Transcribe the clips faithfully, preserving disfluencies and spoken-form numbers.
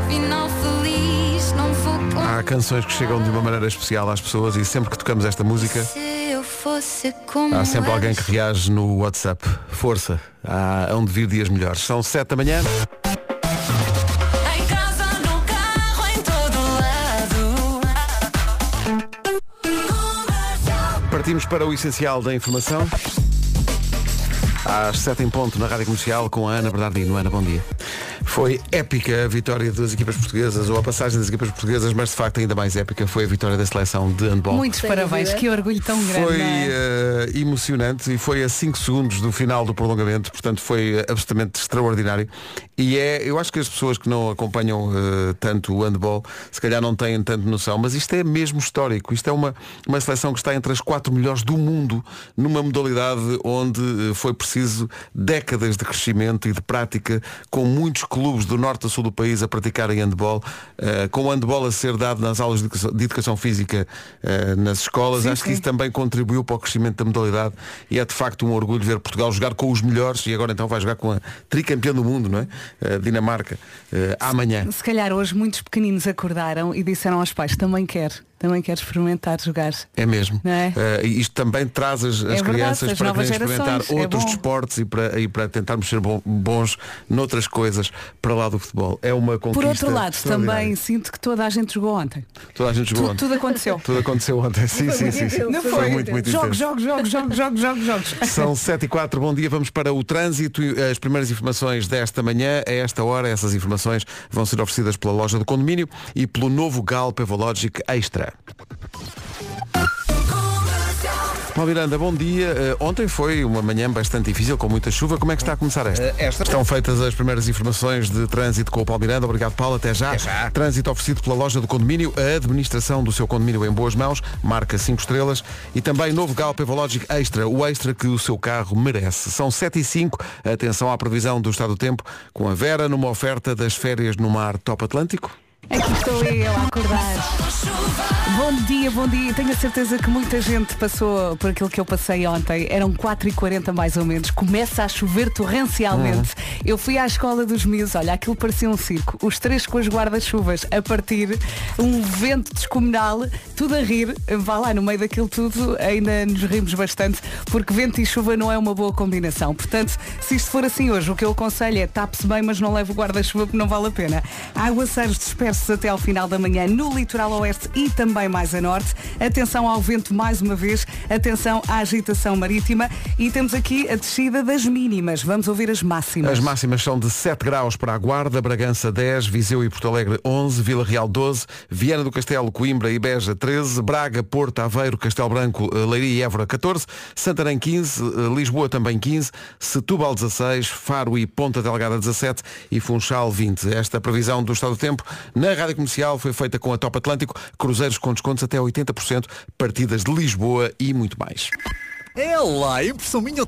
final feliz, não vou. Há canções que chegam de uma maneira especial às pessoas e sempre que tocamos esta música há sempre alguém que reage no WhatsApp. Força, há onde vir dias melhores. São sete da manhã. Em casa, no carro, em todo lado. Partimos para o essencial da informação. Às sete em ponto na Rádio Comercial com a Ana Bernardino. Ana, bom dia. Foi épica a vitória das equipas portuguesas, ou a passagem das equipas portuguesas, mas de facto ainda mais épica foi a vitória da seleção de handball. Muitos parabéns, que orgulho tão grande. Foi é? uh, emocionante e foi a cinco segundos do final do prolongamento, portanto foi absolutamente extraordinário. E é, eu acho que as pessoas que não acompanham uh, tanto o handball, se calhar não têm tanto noção, mas isto é mesmo histórico. Isto é uma, uma seleção que está entre as quatro melhores do mundo, numa modalidade onde uh, foi preciso décadas de crescimento e de prática, com muitos clubes do norte a sul do país a praticarem handball, uh, com o handball a ser dado nas aulas de educação, de educação física uh, nas escolas. Sim, acho sim. que isso também contribuiu para o crescimento da modalidade e é de facto um orgulho ver Portugal jogar com os melhores e agora então vai jogar com a tricampeã do mundo, não é? Uh, Dinamarca, uh, amanhã. Se calhar hoje muitos pequeninos acordaram e disseram aos pais, também quero, também quero experimentar jogar. É mesmo. Não é? Uh, isto também traz as, as verdade, crianças as para novas querem experimentar gerações, é outros bom. desportos e para, e para tentarmos ser bom- bons noutras coisas para lá do futebol. É uma conquista. Por outro lado, extraordinária. também sinto que toda a gente jogou ontem. Toda a gente jogou Tudo, ontem. tudo aconteceu. Tudo aconteceu ontem. Sim, sim, sim, sim. Não Foi foi? muito, muito jogos, intenso. jogos, jogos, jogos, jogos, jogos, jogos. São sete e quatro, bom dia, vamos para o trânsito e as primeiras informações desta manhã. A esta hora, essas informações vão ser oferecidas pela loja do condomínio e pelo novo Galp Evologic Extra. Paulo Miranda, bom dia. Uh, ontem foi uma manhã bastante difícil, com muita chuva. Como é que está a começar esta? Uh, esta... Estão feitas as primeiras informações de trânsito com o Paulo Miranda. Obrigado, Paulo. Até já. Até já. Trânsito oferecido pela loja do condomínio. A administração do seu condomínio em boas mãos. Marca cinco estrelas. E também novo Galp Evologic Extra. O extra que o seu carro merece. São sete e cinco. Atenção à previsão do estado do tempo com a Vera numa oferta das férias no mar Top Atlântico. Aqui estou eu a acordar. Bom dia, bom dia. Tenho a certeza que muita gente passou por aquilo que eu passei ontem. Eram quatro e quarenta mais ou menos. Começa a chover torrencialmente. Uhum. Eu fui à escola dos miúdos. Olha, aquilo parecia um circo. Os três com as guarda-chuvas a partir. Um vento descomunal. Tudo a rir. Vá lá, no meio daquilo tudo ainda nos rimos bastante. Porque vento e chuva não é uma boa combinação. Portanto, se isto for assim hoje, o que eu aconselho é tape-se bem, mas não leve o guarda-chuva porque não vale a pena. Aguaceiros dispersos até ao final da manhã no litoral oeste e também mais a norte. Atenção ao vento mais uma vez, atenção à agitação marítima e temos aqui a descida das mínimas. Vamos ouvir as máximas. As máximas são de sete graus para a Guarda, Bragança dez, Viseu e Porto Alegre onze, Vila Real doze, Viana do Castelo, Coimbra e Beja treze, Braga, Porto, Aveiro, Castelo Branco, Leiria e Évora catorze, Santarém quinze, Lisboa também quinze, Setúbal dezasseis, Faro e Ponta Delgada dezassete e Funchal vinte. Esta previsão do estado do tempo na Rádio Comercial foi feita com a Top Atlântico, cruzeiros com descontos até oitenta por cento, partidas de Lisboa e muito mais. É lá, impressão minha.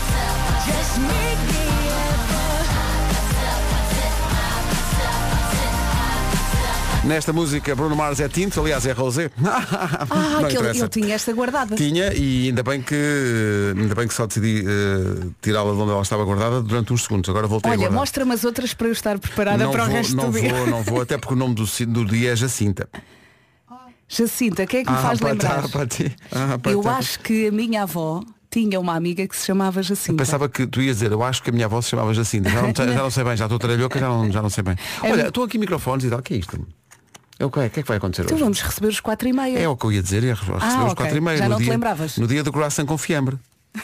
Nesta música Bruno Mars é tinto, aliás é rosé. Ah, Não que ele, interessa. ele tinha esta guardada. Tinha e ainda bem que ainda bem que só decidi uh, tirá-la de onde ela estava guardada durante uns segundos. Agora voltei a Olha, guardar. mostra-me as outras para eu estar preparada não para o vou, resto não do vou, dia. Não vou, até porque o nome do, ci- do dia é Jacinta. Jacinta, quem é que me Ah, faz para lembrar? tá, para ti. Ah, para Eu tá. acho que a minha avó tinha uma amiga que se chamava Jacinta. Pensava que tu ias dizer, eu acho que a minha avó se chamava Jacinta. Já não, já não sei bem, já estou tralhoca, já não, já não sei bem. É Olha, mu- estou aqui microfones e tal, o que é isto? É o que é? O que é que vai acontecer Então hoje? vamos receber os quatro e meia. É o que eu ia dizer, ia receber Ah, os ok. quatro e meia Já no não te dia, lembravas? no dia do croissant com fiambre.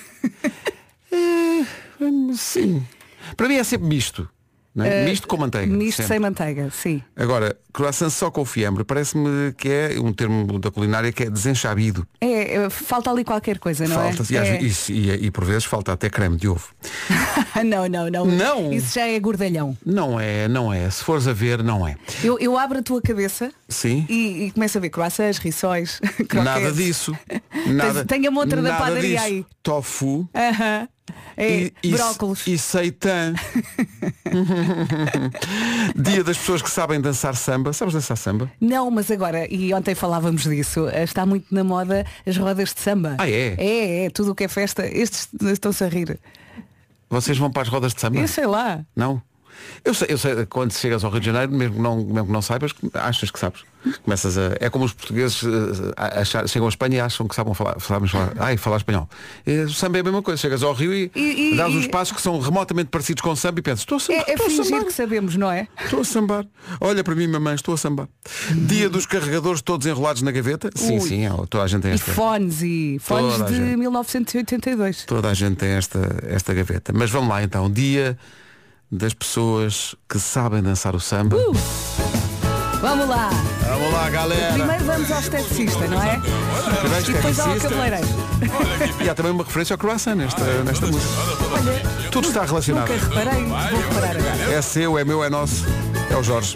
é, sim. Para mim é sempre misto. Não é? Uh, misto com manteiga. Misto sempre. sem manteiga, sim. Agora, croissant só com fiambre, parece-me que é um termo da culinária que é desenchabido. É, é, falta ali qualquer coisa, não Falta, é? e, às é. vezes- e, e, e por vezes falta até creme de ovo. não, não, não. Não. Isso já é gordalhão. Não é, não é. Se fores a ver, não é. Eu, eu abro a tua cabeça Sim. e, e começo a ver croissants, rissóis, croquetes. Nada disso. Nada, Tem a montra da nada padaria disso. aí. Tofu Aham. É, e, e, brócolos. e seitã. Dia das pessoas que sabem dançar samba. Sabes dançar samba? Não, mas agora, e ontem falávamos disso, está muito na moda as rodas de samba. Ah, é? É, é, tudo o que é festa. Estes estão-se a rir. Vocês vão para as rodas de samba? Eu sei lá. Não? Eu sei, eu sei, quando chegas ao Rio de Janeiro, mesmo que não, mesmo que não saibas, achas que sabes. Começas a. É como os portugueses a achar, chegam à Espanha e acham que sabem falar, sabem falar, ai, falar espanhol. E, o samba é a mesma coisa. Chegas ao Rio e, E- e- dás uns e- passos que são remotamente parecidos com samba e pensas, estou a sambar. É, é estou a fingir sambar. que sabemos, não é? Estou a sambar. Olha para mim, mamãe, estou a sambar. Dia dos carregadores todos enrolados na gaveta. Sim, Ui. sim, é, toda a gente tem E esta. fones e fones Toda a de gente. mil novecentos e oitenta e dois. Toda a gente tem esta, esta gaveta. Mas vamos lá então. Dia das pessoas que sabem dançar o samba. Uh! Vamos lá. Vamos lá, galera. Primeiro vamos ao esteticista, não é? E depois ao cabeleireiro. E há também uma referência ao croissant nesta, nesta música. Tudo está relacionado. Nunca reparei, vou reparar agora. É seu, é meu, é nosso. É o Jorge.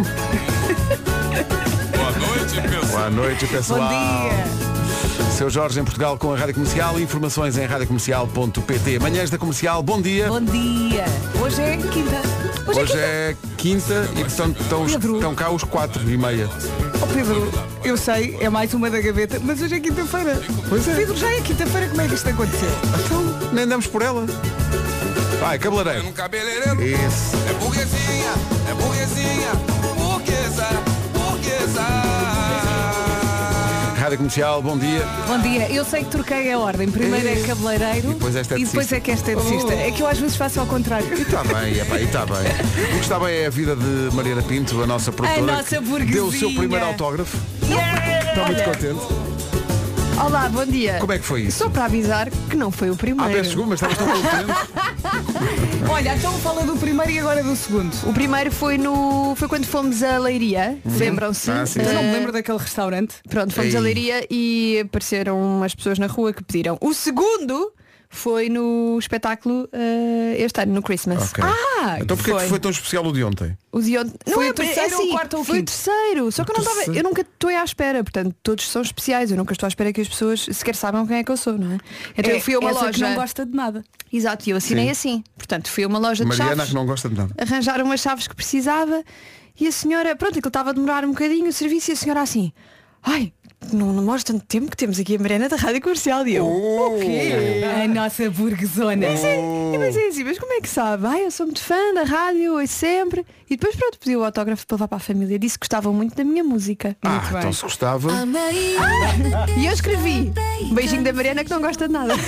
Boa noite, pessoal. Bom dia. Seu Jorge em Portugal com a Rádio Comercial. Informações em rádio comercial ponto pt. Manhãs da Comercial, bom dia. Bom dia. Hoje é quinta. Hoje, Hoje é quinta. é quinta e estão, estão, Pedro. estão cá os quatro e meia. Oh, Pedro, eu sei, é mais uma da gaveta, mas hoje é quinta-feira. Pois é. Pedro, já é quinta-feira, como é que isto aconteceu? Então, nem andamos por ela. Vai, cabeleireiro. Um cabeleireiro Isso. é burguesinha, é burguesinha, burguesa, burguesa. Rádio Comercial, bom dia. Bom dia, eu sei que troquei a ordem. Primeiro é cabeleireiro E depois é esteticista. e depois é que é esteticista. É que eu às vezes faço ao contrário. E está bem, epá, e está bem. O que está bem é a vida de Mariana Pinto, a nossa produtora. A nossa que burguesinha. deu o seu primeiro autógrafo. Estou muito contente. Olá, bom dia. Como é que foi isso? Só para avisar que não foi o Ah, primeiro. peço desculpa, mas estavas tão contente. Olha, então fala do primeiro e agora do segundo. O primeiro foi no foi quando fomos a Leiria, lembram-se? Ah, sim. Eu não me Eh, lembro daquele restaurante. Pronto, fomos Ei. a Leiria e apareceram umas pessoas na rua que pediram. O segundo foi no espetáculo eh, este ano, no Christmas. Ok. Ah, Então porquê foi. que foi tão especial o de ontem? O de ontem. Não Foi é, o terceiro é ou assim, o quarto ou o foi o quinto? terceiro. Só que eu não estava. terceiro. Eu nunca estou à espera, portanto, todos são especiais. Eu nunca estou à espera que as pessoas sequer saibam quem é que eu sou, não é? Então é, eu fui a uma essa loja. que não gosta de nada. Exato, e eu assinei Sim. assim. Portanto, fui a uma loja de Mariana chaves. que não gosta de nada. Arranjaram as chaves que precisava e a senhora, pronto, aquilo estava a demorar um bocadinho o serviço e a senhora assim, ai, não demora tanto tempo que temos aqui a Mariana da Rádio Comercial. E eu, o quê? A nossa burguesona. E pensei assim, mas como é que sabe? Ai, eu sou muito fã da rádio, ouço sempre. E depois pronto, pediu o autógrafo para levar para a família. Disse que gostavam muito da minha música. Ah, bem. então se gostava. E eu escrevi, beijinho da Mariana que não gosta de nada.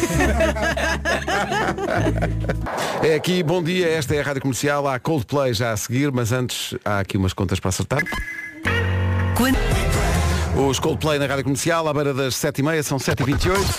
É aqui, bom dia, esta é a Rádio Comercial. Há Coldplay já a seguir, mas antes há aqui umas contas para acertar. Os Coldplay na Rádio Comercial, à beira das sete e meia, são sete e vinte e oito.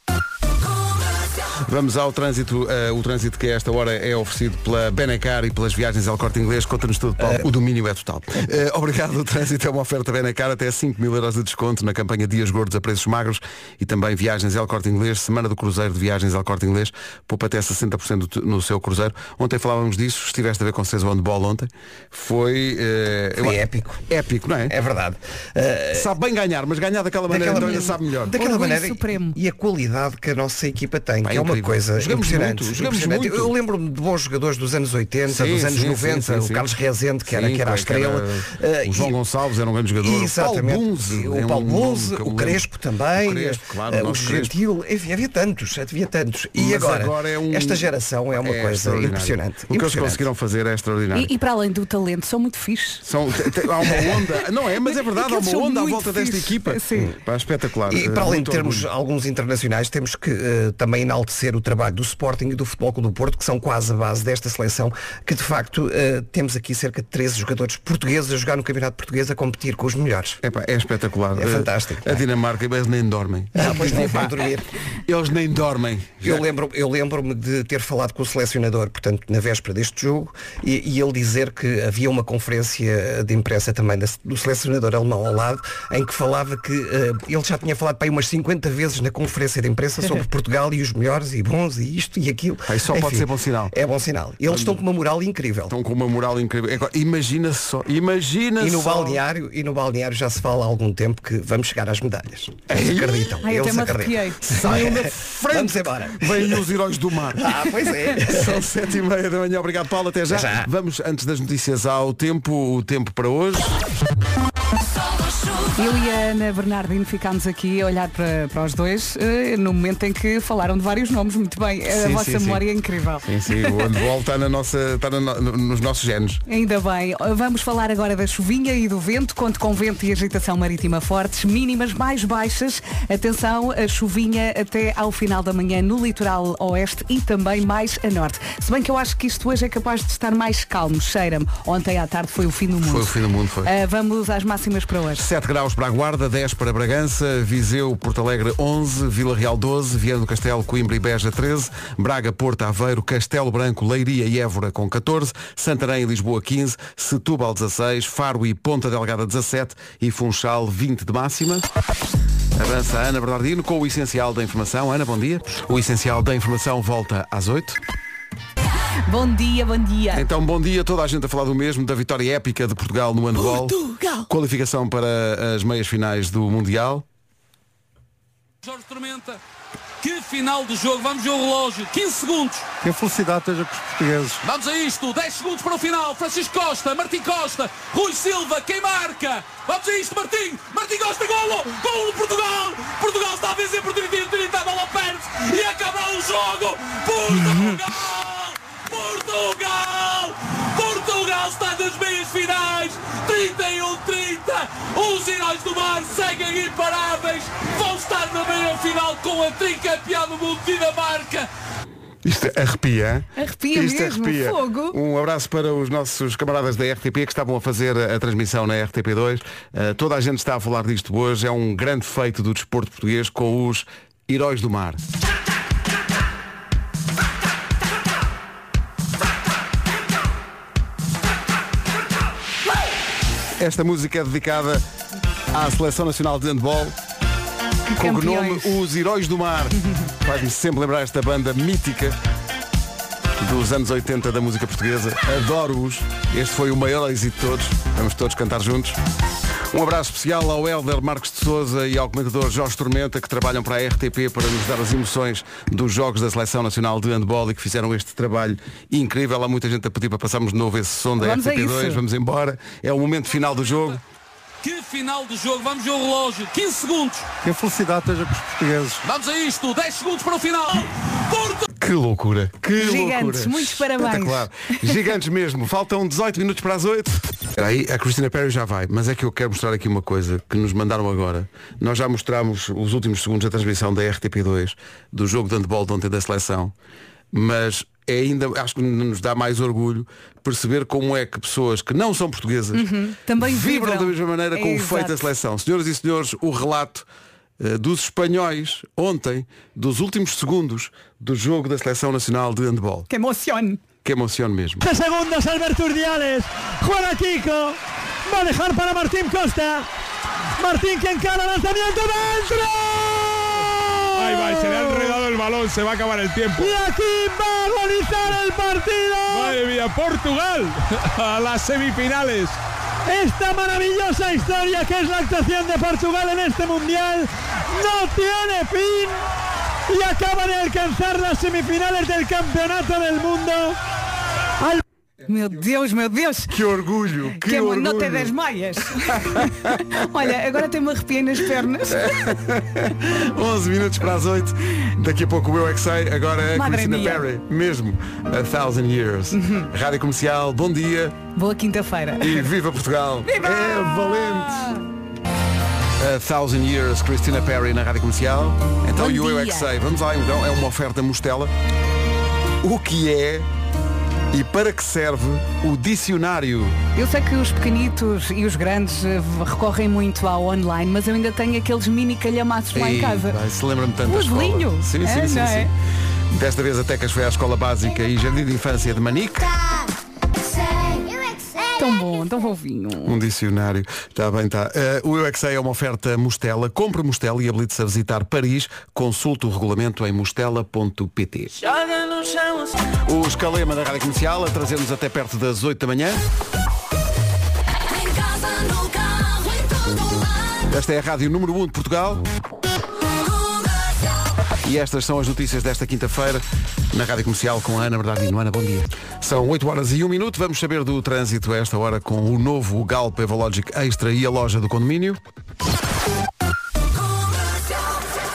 Vamos ao trânsito. Uh, o trânsito que a esta hora é oferecido pela Benacar e pelas viagens ao Corte Inglês. Conta-nos tudo, Paulo. O domínio é total. Uh, obrigado. O trânsito é uma oferta Benacar até cinco mil euros de desconto na campanha Dias Gordos a preços magros e também viagens ao Corte Inglês. Semana do Cruzeiro de viagens ao Corte Inglês. Poupa até sessenta por cento no seu cruzeiro. Ontem falávamos disso. Estiveste a ver com vocês o handball ontem. Foi... Uh, Foi eu- épico. Épico, não é? É verdade. Uh, Sabe bem ganhar, mas ganhar daquela maneira daquela então ainda maneira- sabe melhor. Daquela Orgulho maneira supremo. e a qualidade que a nossa equipa tem, Pá, que é uma incrível. coisa Jogamos impressionante. muito, jogamos impressionante. muito. Eu lembro-me de bons jogadores dos anos oitenta, Sim, dos anos sim, noventa, sim, sim, o sim. Carlos Rezende, que era, Sim, que era a que era- estrela. o Uh, João e- Gonçalves era um grande jogador. Exatamente. O Paulo Bunze, o é Paulo um Bunze, nome que eu o me Crespo lembro. também, O Crespo, claro, uh, o o nosso Crespo. Gentil, enfim, havia tantos, havia tantos. E Mas agora, agora é um- esta geração é uma É coisa extraordinário. impressionante. O que eles impressionante. conseguiram fazer é extraordinário. E, e para além do talento, são muito fixes. São, te- te- há uma onda, não é, mas é verdade, há Aqueles uma são onda à muito volta desta fixe. equipa. Sim. Pá, espetacular. E Eh, para além muito de termos orgulho. alguns internacionais, temos que eh, também enaltecer o trabalho do Sporting e do Futebol Clube do Porto, que são quase a base desta seleção, que de facto eh, temos aqui cerca de treze jogadores portugueses a jogar no Campeonato Português a competir com os melhores. Epá, é espetacular. É Eh, fantástico. A Dinamarca, eles nem dormem. Ah, pois não vão dormir. Eles nem dormem. Eu lembro, eu lembro-me de ter falado com o selecionador, portanto, na véspera deste jogo, e, e ele dizer que havia uma conferência de imprensa também da- do selecionador alemão ao lado, em que falava que eh, ele já tinha falado para aí umas cinquenta vezes na conferência de imprensa sobre Portugal e os melhores e bons e isto e aquilo. Pá, isso só pode ser bom sinal. É bom sinal. Eles estão com uma moral incrível. Estão com uma moral incrível. Agora, imagina só, imagina E no só. balneário, e no balneário já se fala há algum tempo que vamos chegar às medalhas. Eles acreditam. Ai, até eles me acreditam. arrepiei. Saiam da frente. Vamos embora. Vêm os heróis do mar. Ah, pois é. São sete e meia da manhã. Obrigado, Paulo. Até já. Até já. Vamos, antes das notícias, ao tempo, o tempo para hoje. Sol ou chuva. Eu e a Ana Bernardino ficámos aqui a olhar para, para os dois eh, no momento em que falaram de vários nomes. Muito bem, a Sim, vossa sim, sim. memória é incrível. Sim, sim, o handball está, na nossa, está na no- nos nossos genes. Ainda bem. Vamos falar agora da chuvinha e do vento. Conto com vento e agitação marítima fortes, mínimas mais baixas. Atenção, a chuvinha até ao final da manhã no litoral oeste e também mais a norte. Se bem que eu acho que isto hoje é capaz de estar mais calmo. Cheira-me. Ontem à tarde foi o fim do mundo. Foi o fim do mundo, foi. Ah, vamos às máximas para hoje. sete graus para a Guarda, dez para Bragança, Viseu, Porto Alegre onze, Vila Real doze, Viana do Castelo, Coimbra e Beja treze, Braga, Porto, Aveiro, Castelo Branco, Leiria e Évora com catorze, Santarém e Lisboa quinze, Setúbal dezasseis, Faro e Ponta Delgada dezassete e Funchal vinte de máxima. Avança a Ana Bernardino com o Essencial da Informação. Ana, bom dia. O Essencial da Informação volta às oito. Bom dia, bom dia. Então, bom dia, toda a gente a falar do mesmo, da vitória épica de Portugal no handball. Portugal. Qualificação para as meias finais do Mundial. Jorge Tormenta, que final de jogo, vamos ver o relógio, quinze segundos. Que a felicidade esteja com os portugueses. Vamos a isto, dez segundos para o final, Francisco Costa, Martim Costa, Rui Silva, quem marca? Vamos a isto, Martim, Martim Costa, golo, golo de Portugal, Portugal está a vencer por trinta, trinta, a bola perde e acaba o jogo, Portugal, Portugal, Portugal está nas meias finais, trinta e um trinta, os heróis do mar seguem imparáveis, vão estar na meia final com a tricampeã do mundo Dinamarca. Isto arrepia. Arrepia Isto mesmo, arrepia. fogo. Um abraço para os nossos camaradas da R T P que estavam a fazer a, a transmissão na R T P dois. Uh, toda a gente está a falar disto hoje. É um grande feito do desporto português com os heróis do mar. Esta música é dedicada à Seleção Nacional de Handball, com o nome Campeões. Os Heróis do Mar. Faz-me sempre lembrar esta banda mítica dos anos oitenta da música portuguesa. Adoro-os. Este foi o maior êxito de todos. Vamos todos cantar juntos. Um abraço especial ao Hélder Marcos de Sousa e ao comentador Jorge Tormenta, que trabalham para a R T P para nos dar as emoções dos jogos da Seleção Nacional de Handball e que fizeram este trabalho incrível. Há muita gente a pedir para passarmos de novo esse som da Vamos a R T P dois. isso. Vamos embora. É o momento final do jogo. Que final de jogo, vamos ver o relógio, quinze segundos. Que a felicidade esteja com os portugueses. Vamos a isto, dez segundos para o final. Porto! Que loucura, que Gigantes, loucura. muitos parabéns. Espetacular. Gigantes mesmo. Faltam dezoito minutos para as oito. Espera aí, a Christina Perry já vai, mas é que eu quero mostrar aqui uma coisa que nos mandaram agora. Nós já mostramos os últimos segundos da transmissão da R T P dois do jogo de handball de ontem da seleção, mas é ainda, acho que nos dá mais orgulho perceber como é que pessoas que não são portuguesas Também vibram vibram. da mesma maneira com É o feito exato. da seleção. Senhoras e senhores, o relato eh, dos espanhóis ontem, dos últimos segundos do jogo da Seleção Nacional de Handball. Que emoción. Que emociona mesmo. Segundos, Alberto Urdiales, juega Kiko, va a dejar para Martín Costa, Martín que encara, lanzamiento dentro, Ahí va, se le ha enredado el balón, se va a acabar el tiempo. y aquí va a agonizar el partido, Madre mía, Portugal a las semifinales. esta maravillosa historia que es la actuación de Portugal en este mundial, no tiene fin, y acaba de alcanzar las semifinales del campeonato del mundo. Al- Meu Deus, meu Deus. Que orgulho, que, Que orgulho. não te desmaias. Olha, agora tem-me arrepiei nas pernas. onze minutos para as oito. Daqui a pouco o Eu é que sei. Agora a Madre Christina mia. Perry, mesmo A Thousand Years. Rádio Comercial, bom dia Boa quinta-feira. e viva Portugal. Viva! É valente. A Thousand Years, Christina Perry na Rádio Comercial. Então Bom e o Eu é que dia. sei. Vamos lá então, é uma oferta Mostela. O que é e para que serve o dicionário? Eu sei que os pequenitos e os grandes eh, recorrem muito ao online, mas eu ainda tenho aqueles mini calhamaços lá em Ei, casa. vai, se lembra-me tanto O da escola. azulinho. Sim, sim, É, sim, não é? sim. Desta vez a Tecas foi à escola básica e jardim de infância de Manique. Tão bom, tão fofinho. Um dicionário. Está bem, está. Uh, o Eu é que sei é uma oferta Mostela. Compre Mostela e habilite-se a visitar Paris. Consulte o regulamento em mostela ponto pt. O Escalema da Rádio Comercial a trazer-nos até perto das oito da manhã. Em casa, no carro, em todo lado. Esta é a Rádio número um de Portugal. E estas são as notícias desta quinta-feira na Rádio Comercial com a Ana Bernardino. Ana, bom dia. São oito horas e um minuto. Vamos saber do trânsito a esta hora com o novo Galp Evologic Extra e a loja do condomínio.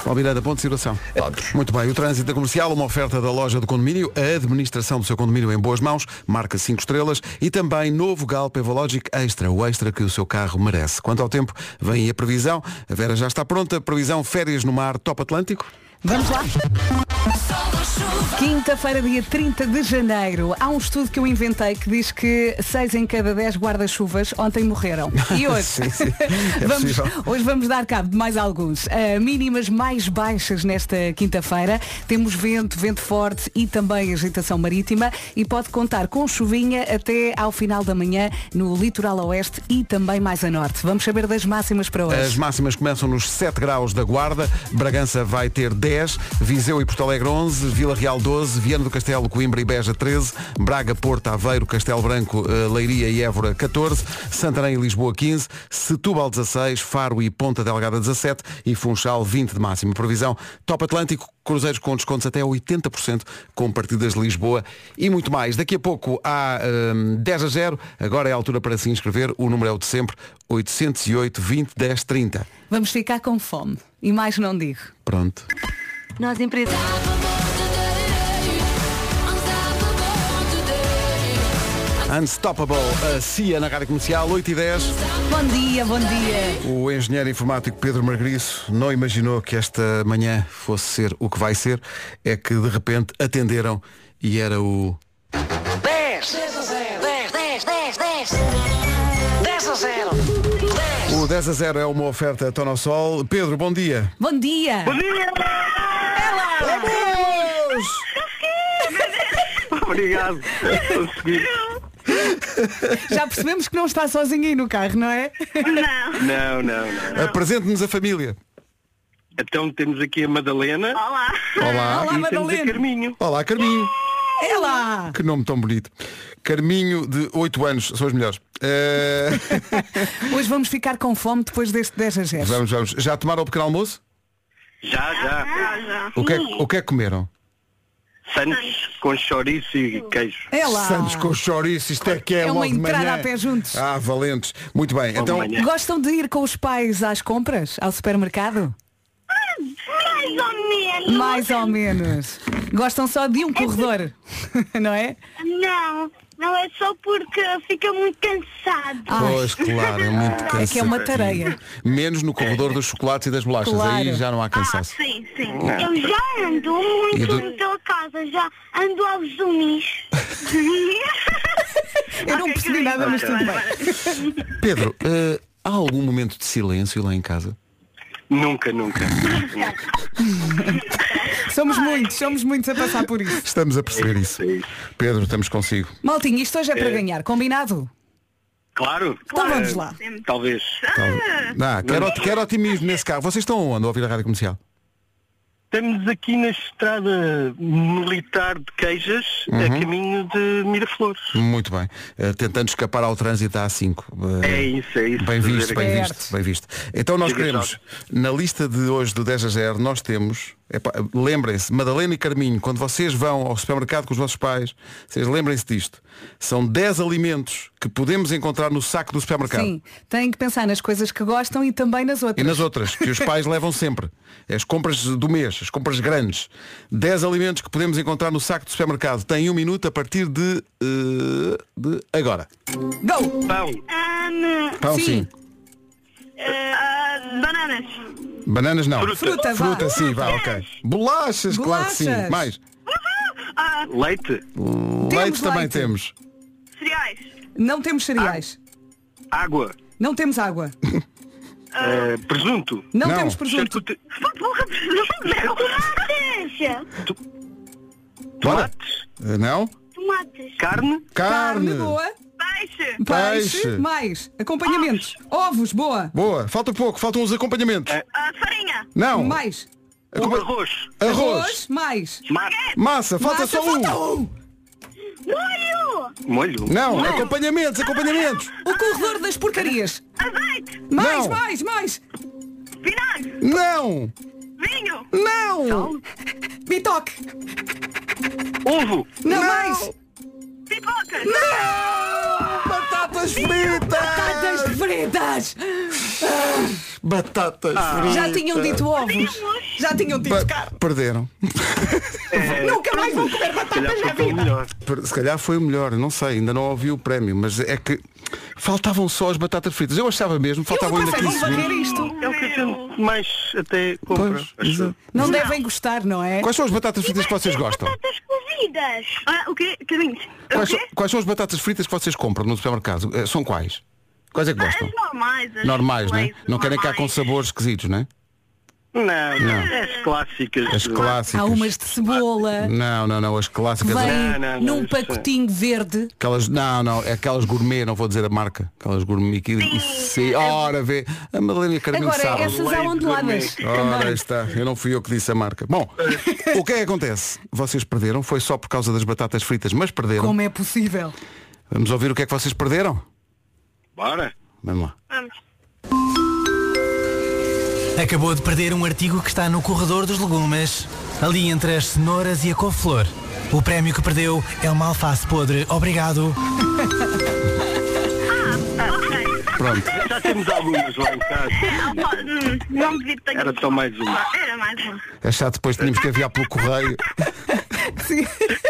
Paulo Miranda, ponto de situação. Muito bem, o trânsito da comercial, uma oferta da loja do condomínio, a administração do seu condomínio em boas mãos, marca cinco estrelas e também novo Galp Evologic Extra, o extra que o seu carro merece. Quanto ao tempo, vem aí a previsão. A Vera já está pronta. Previsão férias no mar Top Atlântico. Vamos lá. Quinta-feira, dia trinta de janeiro. Há um estudo que eu inventei que diz que seis em cada dez guarda-chuvas ontem morreram. E hoje? Sim, sim. É vamos, possível. hoje vamos dar cabo de mais alguns. Uh, mínimas mais baixas nesta quinta-feira. Temos vento, vento forte e também agitação marítima. E pode contar com chuvinha até ao final da manhã no litoral oeste e também mais a norte. Vamos saber das máximas para hoje. As máximas começam nos sete graus da Guarda. Bragança vai ter dez, Viseu e Porto Alegre onze, Vila Real doze, Viana do Castelo, Coimbra e Beja treze, Braga, Porto, Aveiro, Castelo Branco, Leiria e Évora catorze, Santarém e Lisboa quinze, Setúbal dezasseis, Faro e Ponta Delgada dezassete e Funchal vinte de máxima. Previsão Top Atlântico, cruzeiros com descontos até oitenta por cento com partidas de Lisboa e muito mais. Daqui a pouco há hum, dez a zero, agora é a altura para se inscrever, o número é o de sempre, oitocentos e oito, vinte, dez, trinta. Vamos ficar com fome. E mais não digo. Pronto. Nós empresas. Unstoppable, a C I A na Rádio Comercial, oito e dez. Bom dia, bom dia. O engenheiro informático Pedro Margariço não imaginou que esta manhã fosse ser o que vai ser. É que de repente atenderam e era o... dez, dez a zero, dez, dez, dez, dez, dez a zero, dez. O dez a zero é uma oferta Tonosol. Pedro, bom dia. Bom dia. Bom dia. Vamos! Obrigado. Consegui. Já percebemos que não está sozinho aí no carro, não é? Não. Não, não, não. Apresente-nos a família. Então temos aqui a Madalena. Olá. Olá. Olá, E temos Madalena. a Carminho. Olá, Carminho. É lá. Que nome tão bonito. Carminho de oito anos, são os melhores. Eh, Hoje vamos ficar com fome depois deste dez a zero. vamos, vamos. Já tomaram o pequeno almoço? Já, já. O que, é, o que é que comeram? Santos com chouriço e queijo. É lá. Santos com chouriço, isto é que é, É uma logo de entrada manhã. a pé juntos. Ah, valentes. Muito bem, então... Gostam de ir com os pais às compras, ao supermercado? Mais ou menos. Mais ou menos. Gostam só de um corredor, não é? Não, não é só porque fica muito cansado. Pois, claro, é muito cansativo. É que é uma tareia. Menos no corredor dos chocolates e das bolachas. Claro. Aí já não há cansaço. Ah, sim, sim. Eu já ando muito E do- pela casa, já ando aos zumis. Eu não percebi nada, mas tudo bem. Pedro, eh, há algum momento de silêncio lá em casa? Nunca, nunca. Somos muitos, somos muitos a passar por isso. Estamos a perceber isso. Pedro, estamos consigo. Maltinho, isto hoje é para É. ganhar, combinado? Claro. Então vamos Eh, lá. Talvez. Ah, quero, quero otimismo nesse carro. Vocês estão onde a ouvir a rádio comercial? Estamos aqui na estrada militar de Queijas, a Uhum. caminho de Miraflores. Muito bem. Eh, tentando escapar ao trânsito à A cinco. Eh, É isso, é isso. Bem visto, Fazer bem aqui. visto, bem visto. Então nós Chega queremos, na lista de hoje do dez a zero, nós temos, epá, lembrem-se, Madalena e Carminho, quando vocês vão ao supermercado com os vossos pais, vocês lembrem-se disto. São dez alimentos que podemos encontrar no saco do supermercado. Sim, têm que pensar nas coisas que gostam e também nas outras. E nas outras, que os pais levam sempre. As compras do mês, as compras grandes. dez alimentos que podemos encontrar no saco do supermercado. Tem um minuto a partir de, eh, de agora. Go! Pão. Um, Pão sim. uh, bananas. Bananas não. Fruta. Fruta, vá. Fruta sim, vá, ok. Bolachas, claro que sim. Bolachas. Mais. Leite. Leite também leite. temos. Cereais. Não temos cereais. Água. Não temos água. eh, presunto. Não, Não. temos presunto. Charcute- Porra, tomates. Tomates. Eh, Não? Tomates. Carne. Carne. boa. Peixe. Peixe. Peixe. Mais. Acompanhamentos. Ovos, boa. Boa. Falta pouco, faltam os acompanhamentos. Ah, farinha. Não. Mais. Acompa- Arroz. Arroz. Mais. Massa. Massa, falta Massa, só um. falta um. Molho. Molho. Não, acompanhamentos, acompanhamentos. O corredor das porcarias. Azeite. Mais, Não. mais, mais. Vinagre. Não. Vinho. Não. Bitoque. Ovo. Não, Não. mais. Pipoca. Batatas fritas. Batatas fritas. Batatas Ah. fritas. Já tinham dito ovos. Já tinham dito Ba- carne. Perderam. Nunca mais vou comer batatas na vida. Per- Se calhar foi o melhor, não sei, ainda não ouvi o prémio, mas é que faltavam só as batatas fritas. Eu achava mesmo, faltavam ainda quinze segundos. isto. É o que a gente mais até compra. Pois, acho. exato. Não devem gostar, não é? Quais são as batatas fritas que vocês gostam? Batatas cozidas. Ah, o quê? Caminhos. Quais, são- quais são as batatas fritas que vocês compram no supermercado? Eh, São quais? Quais é que gostam? As normais. As Normais, não é? Lay's Não querem cá com normais. sabores esquisitos, não é? Não, Não. as clássicas. As clássicas. Há umas de cebola. Não, não, não, as Que clássicas. vem Não, não, não, num isso pacotinho verde. Aquelas, não, não, é aquelas gourmet, não vou dizer a marca. Aquelas gourmet que sim. Ora, vê, a Madalena Carminho Agora, sabe. essas há onduladas. Ora, também. aí está, eu não fui eu que disse a marca. Bom, o que é que acontece? Vocês perderam, foi só por causa das batatas fritas, mas perderam. Como é possível? Vamos ouvir o que é que vocês perderam? Bora. Vamos lá. Vamos. Acabou de perder um artigo que está no corredor dos legumes, ali entre as cenouras e a couve-flor. O prémio que perdeu é uma alface podre. Obrigado. Ah, ok. Pronto. Já temos algumas lá em casa. Hum, Não devia ter. Era só mais uma. Era mais uma. É chato, depois tínhamos que enviar pelo correio. Sim.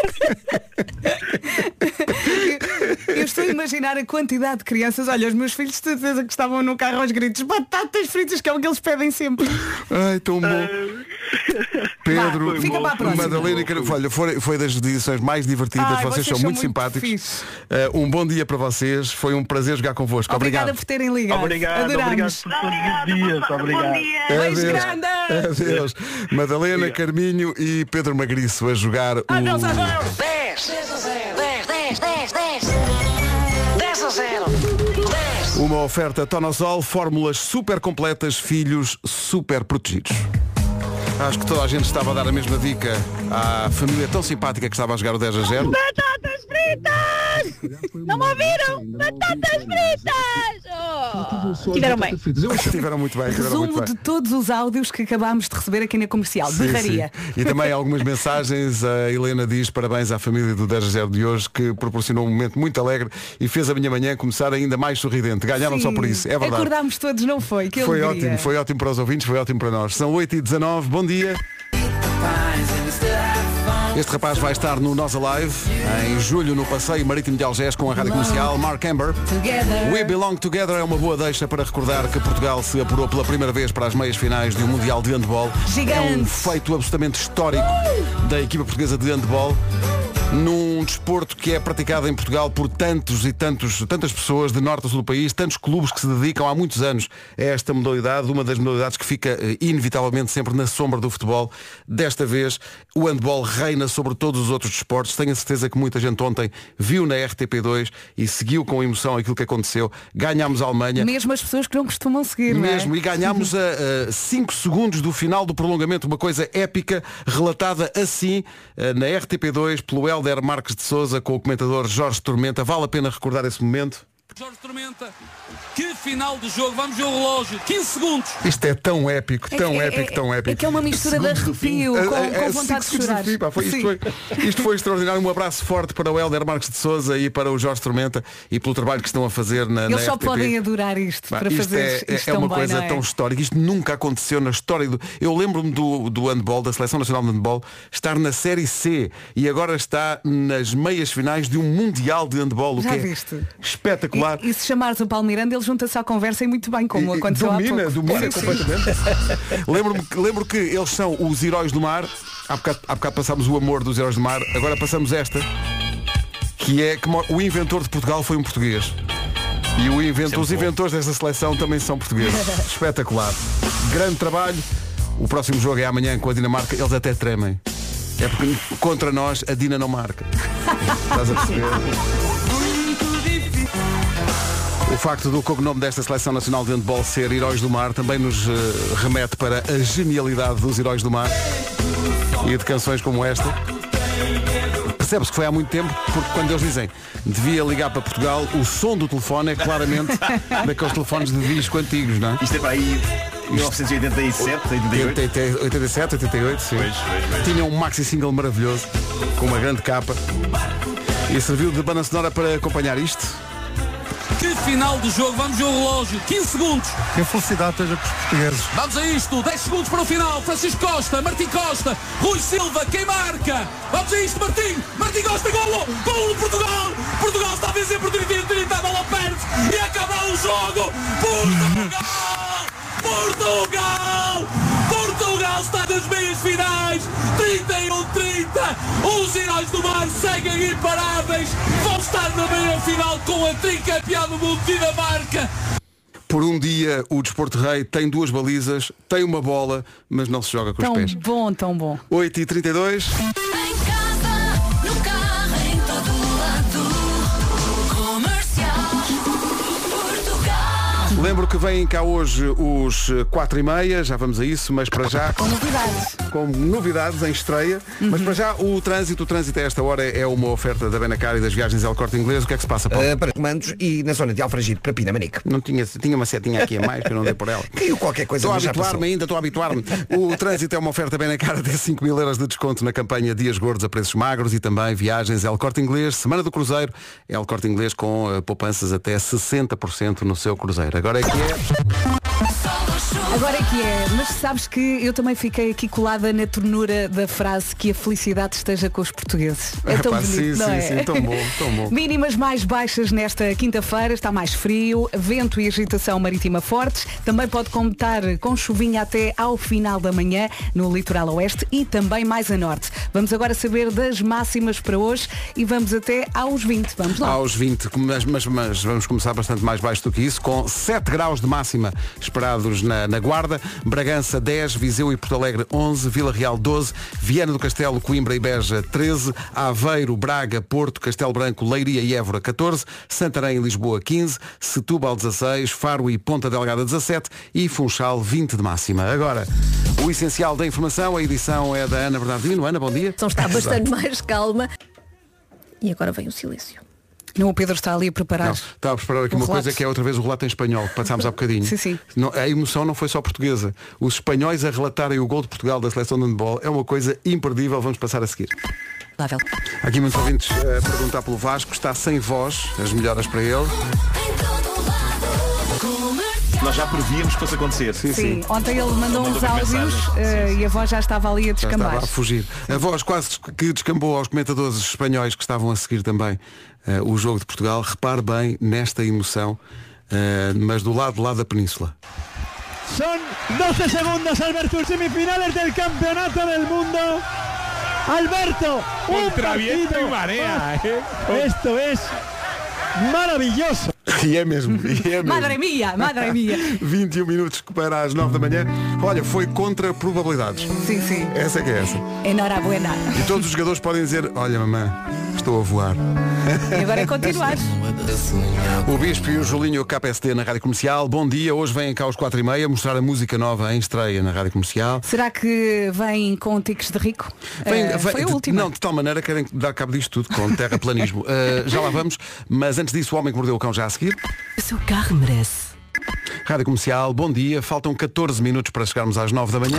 Eu estou a imaginar a quantidade de crianças. Olha, os meus filhos de certeza que estavam no carro aos gritos. Batatas fritas, que é o que eles pedem sempre. Ai, tão bom. Pedro, Vá, fica para a próxima. Madalena e Carolina, olha, foi, foi das edições mais divertidas, Ai, vocês, vocês são são muito muito simpáticos. fixe. Uh, um bom dia para vocês, foi um prazer jogar convosco. Obrigada Obrigado. por terem ligado. Obrigado, Adorámos. obrigado por todos os dias. Obrigado. Beijo Adeus. grande. Adeus. Madalena, Carminho e Pedro Magriço a jogar o... Adeus, adeus. dez, dez a zero, dez, dez, dez, dez. dez a zero, dez. Uma oferta Tonosol, fórmulas super completas, filhos super protegidos. Acho que toda a gente estava a dar a mesma dica à família tão simpática que estava a jogar o dez a zero. Batatas fritas! Não me ouviram? Batatas fritas! Oh. Tiveram bem. Estiveram muito bem, estiveram muito Resumo bem. de todos os áudios que acabámos de receber aqui na comercial. Sim, Berraria. sim. E também algumas mensagens. A Helena diz parabéns à família do dez a zero de hoje, que proporcionou um momento muito alegre e fez a minha manhã começar ainda mais sorridente. Ganharam Sim. só por isso, é verdade. Acordámos todos, não foi? Que Foi alegria. ótimo, foi ótimo para os ouvintes, foi ótimo para nós. São oito e dezanove, bom dia. Este rapaz vai estar no Nós Alive em julho no Passeio Marítimo de Algés com a Rádio Comercial, Mark Amber. Together. We Belong Together é uma boa deixa para recordar que Portugal se apurou pela primeira vez para as meias finais de um Mundial de Handball. Gigante. É um feito absolutamente histórico da equipa portuguesa de handball, num desporto que é praticado em Portugal por tantos e tantos, tantas pessoas de norte a sul do país, tantos clubes que se dedicam há muitos anos a esta modalidade, uma das modalidades que fica eh, inevitavelmente sempre na sombra do futebol. Desta vez o handball reina sobre todos os outros desportos. Tenho a certeza que muita gente ontem viu na R T P dois e seguiu com emoção aquilo que aconteceu. Ganhámos a Alemanha. Mesmo as pessoas que não costumam seguir, Mesmo, não é? e ganhámos a cinco segundos do final do prolongamento, uma coisa épica, relatada assim uh, na R T P dois pelo Hélder Marques de Sousa com o comentador Jorge Tormenta. Vale a pena recordar esse momento? Jorge Tormenta, que final de jogo, vamos ver o relógio, quinze segundos. Isto é tão épico, tão É- é- épico, tão é- épico. é que é uma mistura de Segundos do fim. arrepio com- É- é com vontade cinco de segundos do chorar. fim, pá, foi- isto, Sim. foi, isto foi extraordinário. Um abraço forte para o Hélder Marques de Sousa e para o Jorge Tormenta e pelo trabalho que estão a fazer na, na Eles só R T P. podem adorar isto Pá, para isto fazer é, isto é tão uma bem, coisa não é? tão histórica. Isto nunca aconteceu na história do... Eu lembro-me do, do handball, da Seleção Nacional de Handball, estar na Série C e agora está nas meias finais de um Mundial de Handball, o Já que é viste? espetacular. E, e se chamares o Paulo Miranda, ele junta-se à conversa e muito bem, como E- e aconteceu domina, há pouco. domina Sim, sim. completamente. Lembro-me, lembro que eles são os heróis do mar. Há bocado, há bocado passámos o amor dos heróis do mar. Agora passamos esta, que é que mo- o inventor de Portugal foi um português. E o inventor, os inventores desta seleção também são portugueses. Espetacular. Grande trabalho. O próximo jogo é amanhã com a Dinamarca. Eles até tremem. É porque contra nós a Dina não marca. Estás a perceber? O facto do cognome desta Seleção Nacional de Handball ser Heróis do Mar também nos uh, remete para a genialidade dos Heróis do Mar e de canções como esta. Percebe-se que foi há muito tempo, porque quando eles dizem devia ligar para Portugal, o som do telefone é claramente daqueles telefones de disco antigos, não é? Isto é para aí mil novecentos e oitenta e sete, oitenta e oito. oitenta e sete, oitenta e oito, sim. Pois, pois, pois. Tinha um maxi single maravilhoso, com uma grande capa. E serviu de banda sonora para acompanhar isto. Que final de jogo, vamos ver o relógio, quinze segundos. Que a felicidade esteja com os portugueses. Vamos a isto, dez segundos para o final. Francisco Costa, Martim Costa, Rui Silva, quem marca? Vamos a isto, Martim, Martim Costa, golo, golo de Portugal. Portugal está a vencer por trinta e trinta, a bola perde e acaba o jogo. Portugal, Portugal, Portugal está nas meias finais, trinta e um trinta. Os heróis do mar seguem imparáveis, vão estar na meia final com a tricampeã do mundo, Dinamarca. Por um dia o Desporto Rei tem duas balizas, tem uma bola, mas não se joga com tão os pés. Tão bom, tão bom. oito e trinta e dois. Lembro que vêm cá hoje os quatro e meia, já vamos a isso, mas para já... Com novidades. Com novidades em estreia, uhum. Mas para já o trânsito, o trânsito a esta hora é uma oferta da Benacar e das viagens El Corte Inglês. O que é que se passa, Paulo? Uh, para comandos e na zona de Alfragide, para Pinamanique. Não tinha, tinha uma setinha aqui a mais que eu não dei por ela. Caiu qualquer coisa. Estou a habituar-me ainda, estou a habituar-me. O trânsito é uma oferta Benacar até cinco mil euros de desconto na campanha Dias Gordos a preços magros e também viagens El Corte Inglês. Semana do Cruzeiro, El Corte Inglês com uh, poupanças até sessenta por cento no seu cruzeiro. Agora é que é... Agora é que é, mas sabes que eu também fiquei aqui colada na ternura da frase que a felicidade esteja com os portugueses. É tão Epá, bonito, sim, não sim, é? sim, tão bom, tão bom. Mínimas mais baixas nesta quinta-feira, está mais frio, vento e agitação marítima fortes. Também pode contar com chuvinha até ao final da manhã no litoral oeste e também mais a norte. Vamos agora saber das máximas para hoje e vamos até aos vinte. Vamos lá. Aos vinte, mas, mas, mas vamos começar bastante mais baixo do que isso, com sete graus de máxima esperados na, na Guarda, Bragança dez, Viseu e Porto Alegre onze, Vila Real doze, Viana do Castelo, Coimbra e Beja treze, Aveiro, Braga, Porto, Castelo Branco, Leiria e Évora catorze, Santarém e Lisboa quinze, Setúbal dezasseis, Faro e Ponta Delgada dezassete e Funchal vinte de máxima. Agora, o essencial da informação, a edição é da Ana Bernardino. Ana, bom dia. Então está bastante mais calma. E agora vem o silêncio. Não, o Pedro está ali a preparar. Não, estava a preparar aqui um uma relato. coisa que é outra vez o relato em espanhol, que passámos há bocadinho. Sim, sim. Não, a emoção não foi só portuguesa. Os espanhóis a relatarem o gol de Portugal da seleção de handball é uma coisa imperdível. Vamos passar a seguir. Há aqui muitos ouvintes a perguntar pelo Vasco, está sem voz, as melhoras para ele. Nós já prevíamos que fosse acontecer. Sim, Sim, sim. ontem ele mandou uns mandou áudios uh, e a voz já estava ali a Já descambar. estava a fugir. A voz quase que descambou aos comentadores espanhóis que estavam a seguir também uh, o jogo de Portugal. Repare bem nesta emoção, uh, mas do lado de lá da península. Son doce segundos, Alberto, semifinales del Campeonato del Mundo. Alberto, un Contra viento partido y marea, ¿eh? Esto es maravilloso. E é mesmo, e é mesmo. Madre mia, madre mia. vinte e um minutos para as nove da manhã. Olha, foi contra probabilidades. Sim, sim. Essa é que é essa. Enhorabuena. E todos os jogadores podem dizer, olha mamãe, estou a voar. E agora é continuar. O Bispo e o Julinho K S D na Rádio Comercial. Bom dia, hoje vêm cá às quatro e meia mostrar a música nova em estreia na Rádio Comercial. Será que vem com tiques de rico? Vem, Uh, vem, foi a de, última. Não, de tal maneira querem dar cabo disto tudo com terraplanismo. uh, já lá vamos, mas antes disso o Homem que Mordeu o Cão já a seguir. O seu carro merece. Rádio Comercial, bom dia. Faltam catorze minutos para chegarmos às nove da manhã.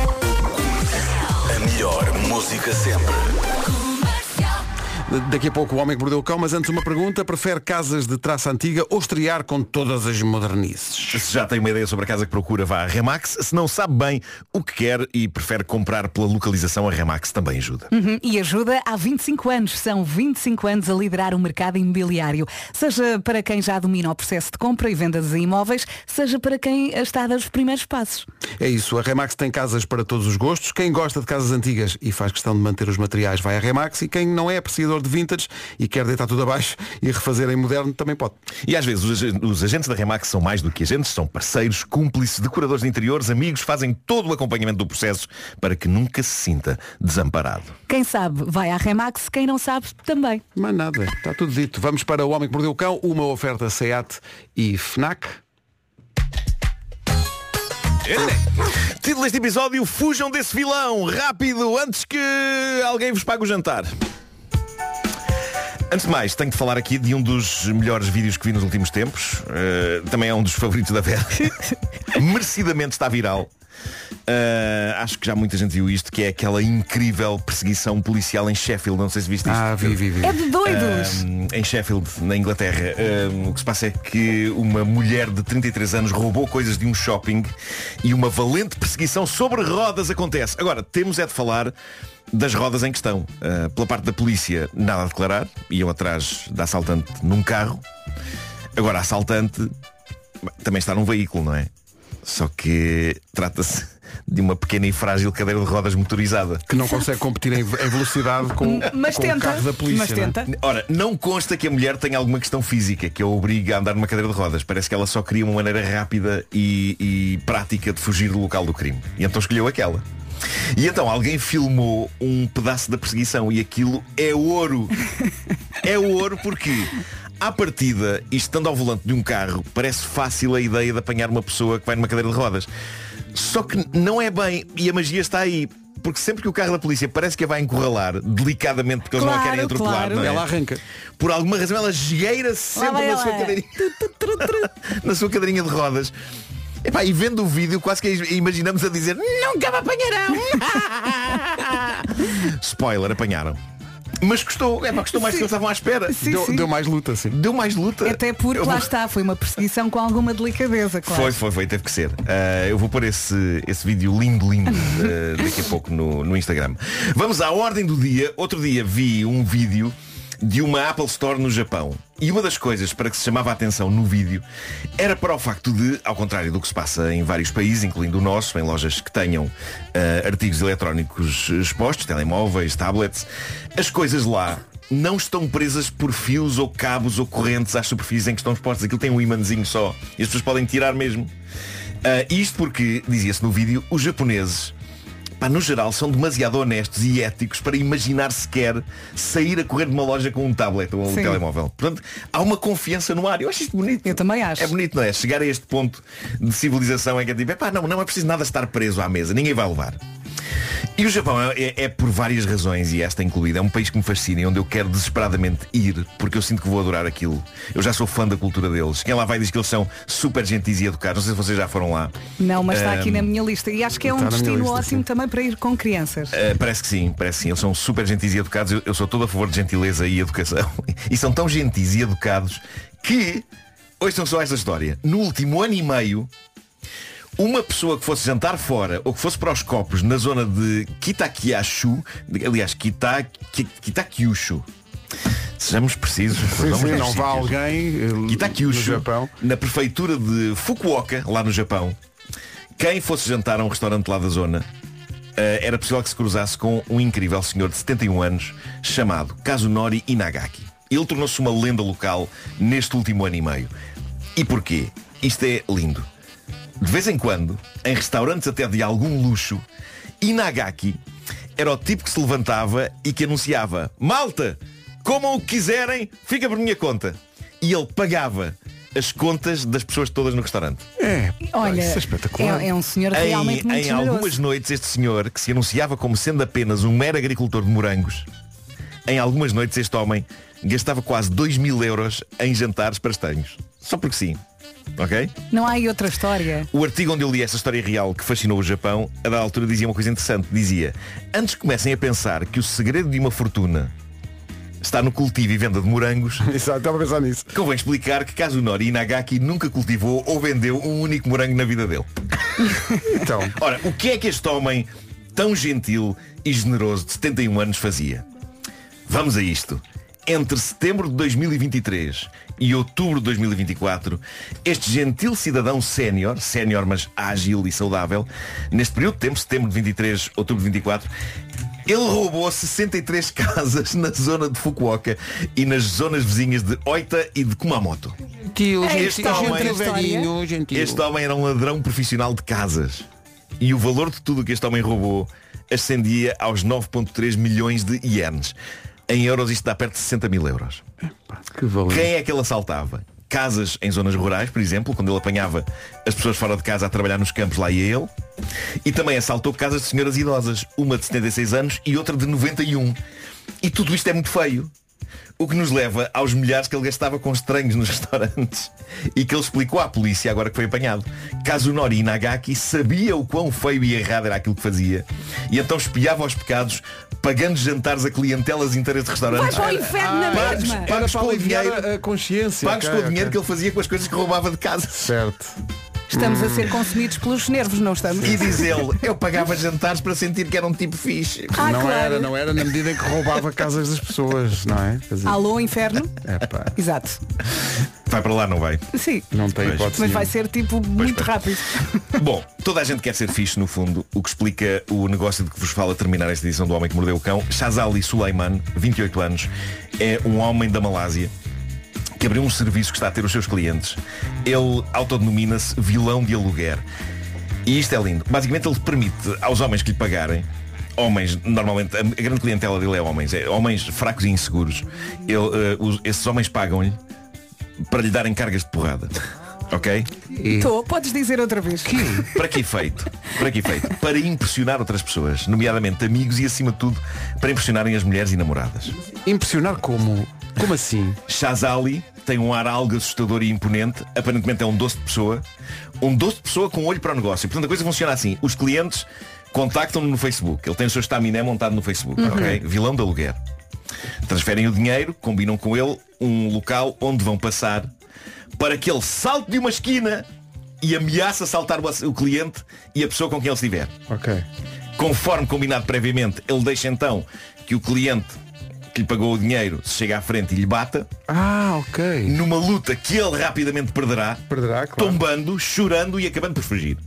A melhor música sempre. Daqui a pouco o Homem que Mordeu o Cão, mas antes uma pergunta. Prefere casas de traça antiga ou estrear com todas as modernices? Se já tem uma ideia sobre a casa que procura, vá à Remax. Se não sabe bem o que quer e prefere comprar pela localização, a Remax também ajuda. Uhum, e ajuda há vinte e cinco anos. São vinte e cinco anos a liderar o mercado imobiliário. Seja para quem já domina o processo de compra e venda de imóveis, seja para quem está a dar os primeiros passos. É isso, a Remax tem casas para todos os gostos. Quem gosta de casas antigas e faz questão de manter os materiais vai à Remax, e quem não é apreciador de vintage e quer deitar tudo abaixo e refazer em moderno também pode. E às vezes os, os agentes da Remax são mais do que agentes, são parceiros, cúmplices, decoradores de interiores, amigos, fazem todo o acompanhamento do processo para que nunca se sinta desamparado. Quem sabe vai à Remax, quem não sabe também. Mais nada, está tudo dito. Vamos para o Homem que Mordeu o Cão, uma oferta SEAT e FNAC. Título deste episódio: fujam desse vilão, rápido, antes que alguém vos pague o jantar. Antes de mais, tenho de falar aqui de um dos melhores vídeos que vi nos últimos tempos. Uh, também é um dos favoritos da Vera. Merecidamente está viral. Uh, acho que já muita gente viu isto, que é aquela incrível perseguição policial em Sheffield. Não sei se viste isto. Ah, vi, vi, vi. É de doidos. Uh, em Sheffield, na Inglaterra. Uh, o que se passa é que uma mulher de trinta e três anos roubou coisas de um shopping e uma valente perseguição sobre rodas acontece. Agora, temos é de falar das rodas em questão. Uh, pela parte da polícia, nada a declarar. Iam atrás da assaltante num carro. Agora, a assaltante também está num veículo, não é? Só que trata-se de uma pequena e frágil cadeira de rodas motorizada. Que não consegue competir em, em velocidade com, mas com tenta, o carro da polícia. Mas tenta. Não é? Ora, não consta que a mulher tenha alguma questão física que a obriga a andar numa cadeira de rodas. Parece que ela só queria uma maneira rápida e, e prática de fugir do local do crime. E então escolheu aquela. E então alguém filmou um pedaço da perseguição e aquilo é ouro. É ouro porque, à partida, e estando ao volante de um carro, parece fácil a ideia de apanhar uma pessoa que vai numa cadeira de rodas. Só que não é bem, e a magia está aí. Porque sempre que o carro da polícia parece que a vai encurralar delicadamente, porque eles claro, não a querem atropelar, claro. não é? Ela arranca. Por alguma razão ela esgueira-se sempre na sua cadeirinha na sua cadeirinha de rodas. Epá, e vendo o vídeo quase que imaginamos a dizer nunca me apanharão. Spoiler, apanharam. Mas custou, é, pá, custou mais do que eles estavam à espera. Sim, Deu, sim. deu mais luta, sim. Deu mais luta. Até porque Eu lá vou- está, foi uma perseguição com alguma delicadeza, claro. Foi, foi, foi, teve que ser. Uh, eu vou pôr esse, esse vídeo lindo, lindo uh, daqui a pouco no, no Instagram. Vamos à ordem do dia. Outro dia vi um vídeo de uma Apple Store no Japão. E uma das coisas para que se chamava a atenção no vídeo era para o facto de, ao contrário do que se passa em vários países, incluindo o nosso, em lojas que tenham uh, artigos eletrónicos expostos, telemóveis, tablets, as coisas lá não estão presas por fios ou cabos ou correntes às superfícies em que estão expostas. Aquilo tem um imãzinho só e as pessoas podem tirar mesmo. Uh, isto porque, dizia-se no vídeo, os japoneses, pá, no geral, são demasiado honestos e éticos para imaginar sequer sair a correr de uma loja com um tablet ou um Sim. telemóvel. Portanto, há uma confiança no ar. Eu acho isto bonito. Eu também acho. É bonito, não é? Chegar a este ponto de civilização em que é tipo, pá, não, não é preciso nada estar preso à mesa. Ninguém vai levar. E o Japão é, é, é por várias razões, e esta incluída, é um país que me fascina e onde eu quero desesperadamente ir, porque eu sinto que vou adorar aquilo. Eu já sou fã da cultura deles. Quem lá vai diz que eles são super gentis e educados. Não sei se vocês já foram lá. Não, mas está Um, aqui na minha lista. E acho que é um está na minha destino lista, ótimo sim. também para ir com crianças. Uh, parece que sim, parece que sim. Eles são super gentis e educados. Eu, eu sou todo a favor de gentileza e educação. E são tão gentis e educados que, ouçam só esta história. No último ano e meio, uma pessoa que fosse jantar fora ou que fosse para os copos na zona de Kitakyushu, aliás, Kita, Ki- Kitakyushu, sejamos precisos, Sim, vamos sim, nestes não vá sítios. alguém eh, no Kitakyushu, Japão. na prefeitura de Fukuoka, lá no Japão, quem fosse jantar a um restaurante lá da zona, eh, era possível que se cruzasse com um incrível senhor de setenta e um anos chamado Kazunori Inagaki. Ele tornou-se uma lenda local neste último ano e meio. E porquê? Isto é lindo. De vez em quando, em restaurantes até de algum luxo, Inagaki era o tipo que se levantava e que anunciava: malta, comam o que quiserem, fica por minha conta. E ele pagava as contas das pessoas todas no restaurante. É, Olha, isso é espetacular. é, é um senhor realmente Em, muito em generoso. algumas noites, este senhor, que se anunciava como sendo apenas um mero agricultor de morangos, em algumas noites este homem gastava quase dois mil euros em jantares para estranhos. Só porque sim. Ok? Não há aí outra história. O artigo onde eu li essa história real que fascinou o Japão, a da altura dizia uma coisa interessante. Dizia: antes que comecem a pensar que o segredo de uma fortuna está no cultivo e venda de morangos, Exato, estava a pensar nisso. convém explicar que Kazunori Inagaki nunca cultivou ou vendeu um único morango na vida dele. Então, Ora, o que é que este homem tão gentil e generoso de setenta e um anos fazia? Vamos a isto. Entre setembro de dois mil e vinte e três e outubro de dois mil e vinte e quatro, este gentil cidadão sénior, sénior mas ágil e saudável, neste período de tempo, setembro de vinte e três, outubro de vinte e quatro, ele roubou sessenta e três casas na zona de Fukuoka e nas zonas vizinhas de Oita e de Kumamoto. Gentil, É, Este está homem, outra história. velhinho, gentil. este homem era um ladrão profissional de casas. E o valor de tudo que este homem roubou ascendia aos nove vírgula três milhões de ienes. Em euros isto dá perto de sessenta mil euros. Que valor. Quem é que ele assaltava? Casas em zonas rurais, por exemplo, quando ele apanhava as pessoas fora de casa a trabalhar nos campos, lá ia ele. E também assaltou casas de senhoras idosas, uma de setenta e seis anos e outra de noventa e um. E tudo isto é muito feio. O que nos leva aos milhares que ele gastava com estranhos nos restaurantes e que ele explicou à polícia agora que foi apanhado. Kazunori Nagaki sabia o quão feio e errado era aquilo que fazia e então espiava os pecados pagando jantares a clientelas inteiras de restaurantes. Vai para o inferno na Pagos, mesma. pagos com o dinheiro, a, a consciência. pagos okay, com o dinheiro okay. que ele fazia com as coisas que roubava de casa. Certo. Estamos a ser consumidos pelos nervos, não estamos? E diz ele, eu pagava jantares para sentir que era um tipo fixe. Ah, não claro. era, não era na medida em que roubava casas das pessoas, não é? Dizer, Alô, inferno? epá, Exato. Vai para lá, não vai? Sim. não tem Pois. hipótese Mas vai nenhuma. ser tipo muito pois. rápido. Bom, toda a gente quer ser fixe no fundo, o que explica o negócio de que vos falo a terminar esta edição do Homem que Mordeu o Cão. Shazali Suleiman, vinte e oito anos, é um homem da Malásia que abriu um serviço que está a ter os seus clientes. Ele autodenomina-se vilão de aluguer. E isto é lindo. Basicamente ele permite aos homens que lhe pagarem, homens, normalmente, a grande clientela dele é homens, é homens fracos e inseguros. Ele, uh, os, esses homens pagam-lhe para lhe darem cargas de porrada. Ok? Estou, podes dizer outra vez. Que? Para que efeito? Para que efeito? Para impressionar outras pessoas, nomeadamente amigos e acima de tudo para impressionarem as mulheres e namoradas. Impressionar como? Como assim? Shazali tem um ar algo assustador e imponente. Aparentemente é um doce de pessoa. Um doce de pessoa com olho para o negócio. Portanto a coisa funciona assim. Os clientes contactam-no no Facebook. Ele tem o seu estaminé montado no Facebook. Uhum. Ok? Vilão de aluguer. Transferem o dinheiro, combinam com ele um local onde vão passar para que ele salte de uma esquina e ameaça saltar o cliente e a pessoa com quem ele estiver. Ok. Conforme combinado previamente, ele deixa então que o cliente que lhe pagou o dinheiro se chega à frente e lhe bata. Ah, ok. Numa luta que ele rapidamente perderá, Perderá, claro. tombando, chorando e acabando por fugir.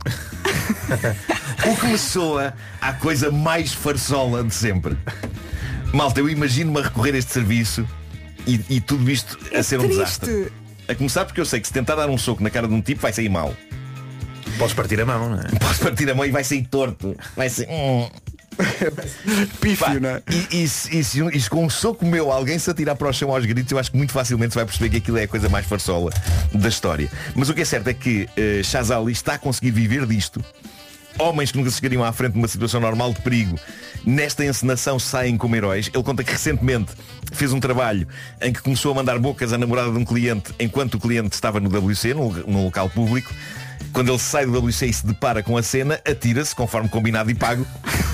O que me soa à coisa mais farsola de sempre. Malta, eu imagino-me a recorrer a este serviço e, e tudo isto a É ser um triste. desastre. A começar porque eu sei que se tentar dar um soco na cara de um tipo vai sair mal. Podes partir a mão, não é? Podes partir a mão e vai sair torto. Vai ser... Hum. Pífio, não é? E, e, se- e, se, e se com um soco meu alguém se atirar para o chão aos gritos, eu acho que muito facilmente se vai perceber que aquilo é a coisa mais farsola da história. Mas o que é certo é que uh, Shazali está a conseguir viver disto. Homens que nunca se chegariam à frente de uma situação normal de perigo, nesta encenação saem como heróis. Ele conta que recentemente fez um trabalho em que começou a mandar bocas à namorada de um cliente enquanto o cliente estava no W C, num, num local público. Quando ele sai do W C e se depara com a cena, atira-se, conforme combinado e pago,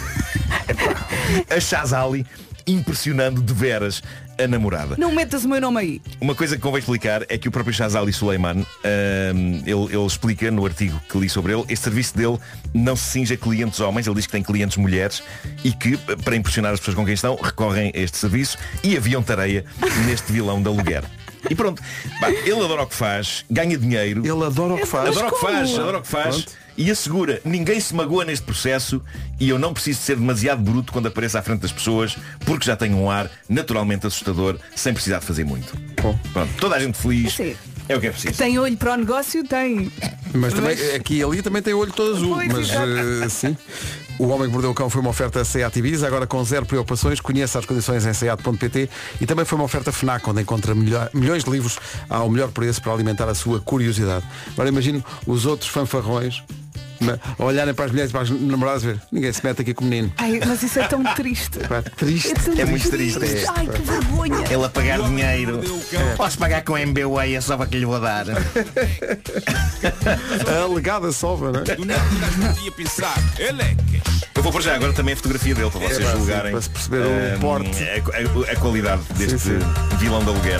a Shazali, impressionando de veras a namorada. Não metas o meu nome aí. Uma coisa que convém explicar é que o próprio Shazali Suleiman, hum, ele, ele explica no artigo que li sobre ele, este serviço dele não se cinge a clientes homens, ele diz que tem clientes mulheres e que, para impressionar as pessoas com quem estão, recorrem a este serviço e aviam tareia neste vilão de aluguer. E pronto, bah, ele adora o que faz, ganha dinheiro. Ele adora o que faz. Adora o que faz, adora o que faz. Pronto. E assegura, ninguém se magoa neste processo e eu não preciso de ser demasiado bruto quando apareço à frente das pessoas, porque já tenho um ar naturalmente assustador, sem precisar de fazer muito. Bom. Pronto, toda a gente feliz. Sim. É o que é preciso. Tem olho para o negócio? Tem. Mas também, aqui e ali também tem olho todo azul. Pois, mas exato. eh, sim. O Homem que Mordeu o Cão foi uma oferta Seat Ibiza, agora com zero preocupações. Conheça as condições em seat ponto pt e também foi uma oferta FNAC, onde encontra milha- milhões de livros ao melhor preço para alimentar a sua curiosidade. Agora imagino os outros fanfarrões né, a olharem para as mulheres e para as namoradas e ver, ninguém se mete aqui com o menino. Ai, mas isso é tão triste. Pá, triste. tão É muito triste. Ai, que vergonha. Ele a pagar dinheiro. Posso pagar com M B W A, é só para que lhe vou dar. A alegada sova, não é? Do nada um gajo podia pensar, ele é que... Eu vou pôr já agora também a fotografia dele para vocês É, sim, julgarem para se perceber o hum, porte. a, a- a qualidade deste Sim, vilão de aluguer.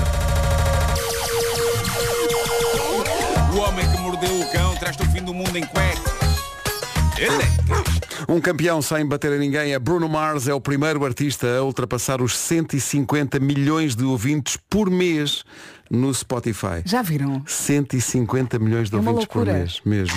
O homem que mordeu o cão traz-te o fim do mundo em cueca. Ele é que... Um campeão sem bater a ninguém é Bruno Mars, é o primeiro artista a ultrapassar os cento e cinquenta milhões de ouvintes por mês no Spotify. Já viram? cento e cinquenta milhões de É uma ouvintes por loucura. mês, mesmo.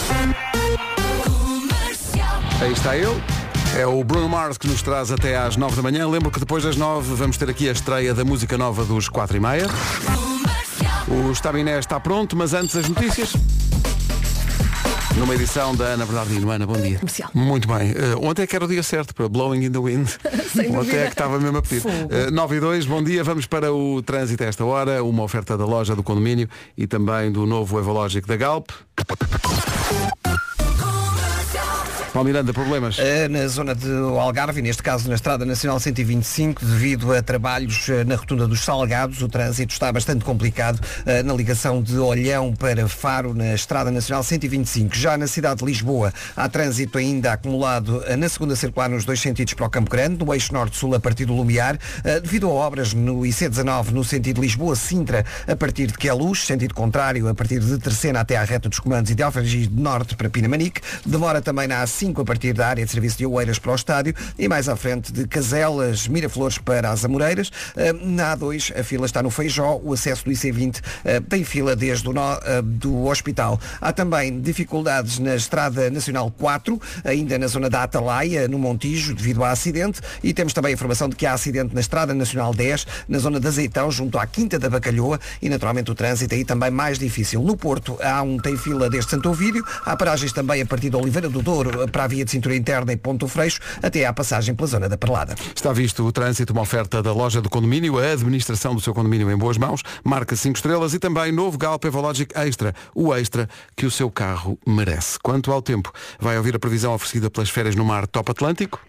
Aí está ele. É o Bruno Mars que nos traz até às nove da manhã. Lembro que depois das nove vamos ter aqui a estreia da música nova dos quatro e meia. O Estaminé está pronto, mas antes as notícias. Numa edição da Ana Bernardino. Ana, bom dia. Comercial. Muito bem. Uh, ontem é que era o dia certo para Blowing in the Wind. Sem Ontem dúvida. é que estava mesmo a pedir. Fogo. Uh, nove e dois, bom dia. Vamos para o trânsito a esta hora. Uma oferta da loja do condomínio e também do novo Evológico da Galp. Paulo Miranda, problemas? Uh, na zona do Algarve, neste caso na Estrada Nacional cento e vinte e cinco, devido a trabalhos uh, na rotunda dos Salgados, o trânsito está bastante complicado uh, na ligação de Olhão para Faro, na Estrada Nacional cento e vinte e cinco. Já na cidade de Lisboa, há trânsito ainda acumulado uh, na segunda circular nos dois sentidos para o Campo Grande, no eixo norte-sul a partir do Lumiar, uh, devido a obras no I C dezanove no sentido Lisboa-Sintra, a partir de Queluz, sentido contrário, a partir de Terceira até à reta dos comandos e de Alfragis de Norte para Pinamanique. Demora também na A cinco a partir da área de serviço de Oeiras para o estádio e mais à frente de Caselas, Miraflores para as Amoreiras. Na A dois a fila está no Feijó, o acesso do I C vinte tem fila desde o nó do hospital. Há também dificuldades na Estrada Nacional quatro, ainda na zona da Atalaia, no Montijo, devido a acidente, e temos também a informação de que há acidente na Estrada Nacional dez, na zona de Azeitão, junto à Quinta da Bacalhoa, e naturalmente o trânsito aí também mais difícil. No Porto há um tem fila desde Santo Ovídio, há paragens também a partir de Oliveira do Douro para a via de cintura interna e Ponto Freixo, até à passagem pela zona da Perlada. Está visto o trânsito, uma oferta da loja do condomínio, a administração do seu condomínio em boas mãos, marca cinco estrelas, e também novo Galp Evologic Extra, o extra que o seu carro merece. Quanto ao tempo, vai ouvir a previsão oferecida pelas férias no mar Top Atlântico.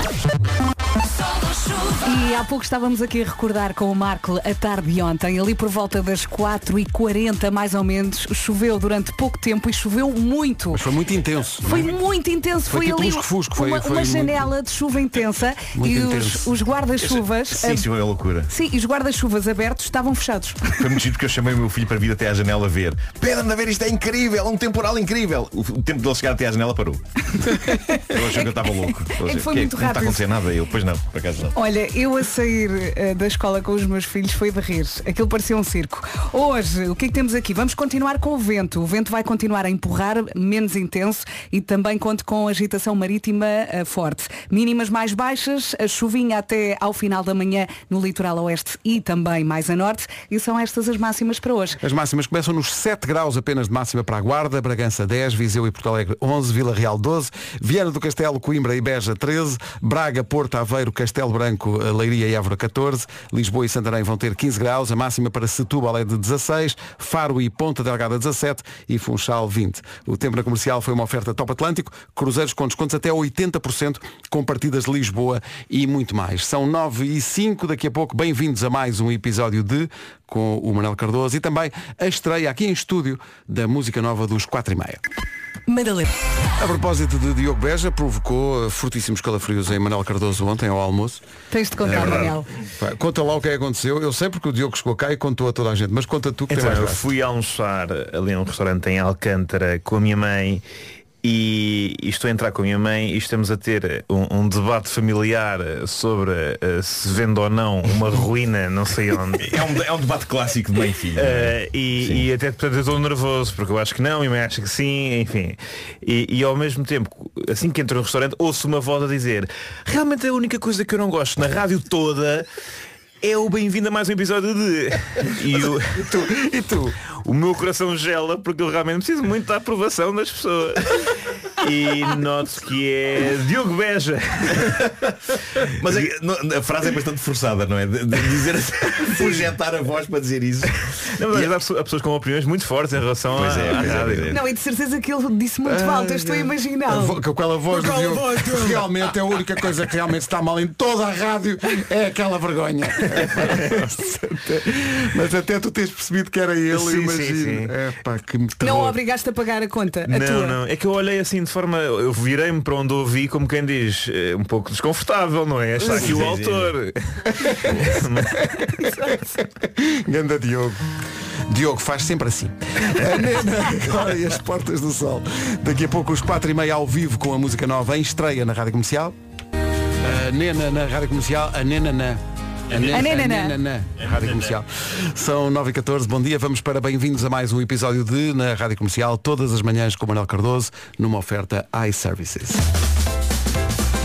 E há pouco estávamos aqui a recordar com o Marco a tarde de ontem, ali por volta das quatro e quarenta mais ou menos, choveu durante pouco tempo e choveu muito. Mas foi muito intenso. Foi muito intenso, foi, foi tipo ali lusco-fusco, foi, uma, foi uma muito... janela de chuva intensa muito e intenso. os, os guarda-chuvas... Sim, sim, foi uma loucura. Sim, e os guarda-chuvas abertos estavam fechados. Foi muito giro porque eu chamei o meu filho para vir até à janela ver. Pedem-me a ver, isto é incrível, é um temporal incrível. O, o tempo de ele chegar até à janela parou. Eu achei que eu estava louco. É que foi que, muito não está a rápido. acontecer nada, eu, pois não, por acaso não. Olha, eu a sair uh, da escola com os meus filhos foi de rir. Aquilo parecia um circo. Hoje, o que é que temos aqui? Vamos continuar com o vento. O vento vai continuar a empurrar, menos intenso, e também conto com agitação marítima uh, forte. Mínimas mais baixas, a chuvinha até ao final da manhã no litoral oeste e também mais a norte. E são estas as máximas para hoje. As máximas começam nos sete graus apenas de máxima para a Guarda, Bragança dez, Viseu e Porto Alegre onze, Vila Real doze, Viana do Castelo, Coimbra e Beja treze, Braga, Porto, Aveiro, Castelo Branco, Leiria e Évora catorze, Lisboa e Santarém vão ter quinze graus, a máxima para Setúbal é de dezasseis, Faro e Ponta Delgada dezassete e Funchal vinte. O tempo na comercial foi uma oferta Top Atlântico, cruzeiros com descontos até oitenta por cento, com partidas de Lisboa e muito mais. São nove e cinco, daqui a pouco bem-vindos a mais um episódio de com o Manuel Cardoso e também a estreia aqui em estúdio da música nova dos quatro e meia. Madalena. A propósito de Diogo Beja, provocou fortíssimos calafrios em Manuel Cardoso ontem ao almoço. Tens de contar, É, Manuel. Pá, conta lá o que é que aconteceu. Eu sei porque o Diogo chegou cá e contou a toda a gente, mas conta tu que Então, tem mais eu graça. fui almoçar ali num restaurante em Alcântara com a minha mãe e, e estou a entrar com a minha mãe e estamos a ter um, um debate familiar sobre uh, se vende ou não uma ruína, não sei onde. É um, é um debate clássico de mãe e filho. Uh, e, e até portanto, eu estou nervoso porque eu acho que não e a mãe acha que sim, enfim. E, e ao mesmo tempo, assim que entro no restaurante, ouço uma voz a dizer: realmente a única coisa que eu não gosto na rádio toda é o bem-vindo a mais um episódio de... E, o... e, tu? e tu? O meu coração gela porque eu realmente preciso muito da aprovação das pessoas. E noto que é Diogo Beja. Mas é, a frase é bastante forçada, não é? De, de dizer projetar a voz para dizer isso. Não, mas há pessoas, há pessoas com opiniões muito fortes em relação pois à, é, à pois é, rádio. pois é. Não, e de certeza que ele disse muito Ah, alto, eu estou a imaginar. A vo- com aquela voz do Com aquela Diogo, voz do- realmente é a única coisa que realmente está mal em toda a rádio é aquela vergonha. Mas até tu tens percebido que era ele, Sim, eu imagino. sim, sim. É, pá, que Não terror. o obrigaste a pagar a conta, a Não, tua. não, é que eu olhei assim de forma, eu virei-me para onde ouvi, como quem diz, eh, um pouco desconfortável, não é? Está aqui Sim, o sim, autor. Ganda Diogo. Diogo faz sempre assim. A Nena agora e as portas do sol. Daqui a pouco os quatro e meia ao vivo com a música nova em estreia na Rádio Comercial. A Nena na Rádio Comercial, a Nena na. A Nena, A Nena a na. Nena na Rádio Comercial. São nove e catorze, bom dia, vamos para bem-vindos a mais um episódio de na Rádio Comercial, todas as manhãs com o Manuel Cardoso, numa oferta iServices.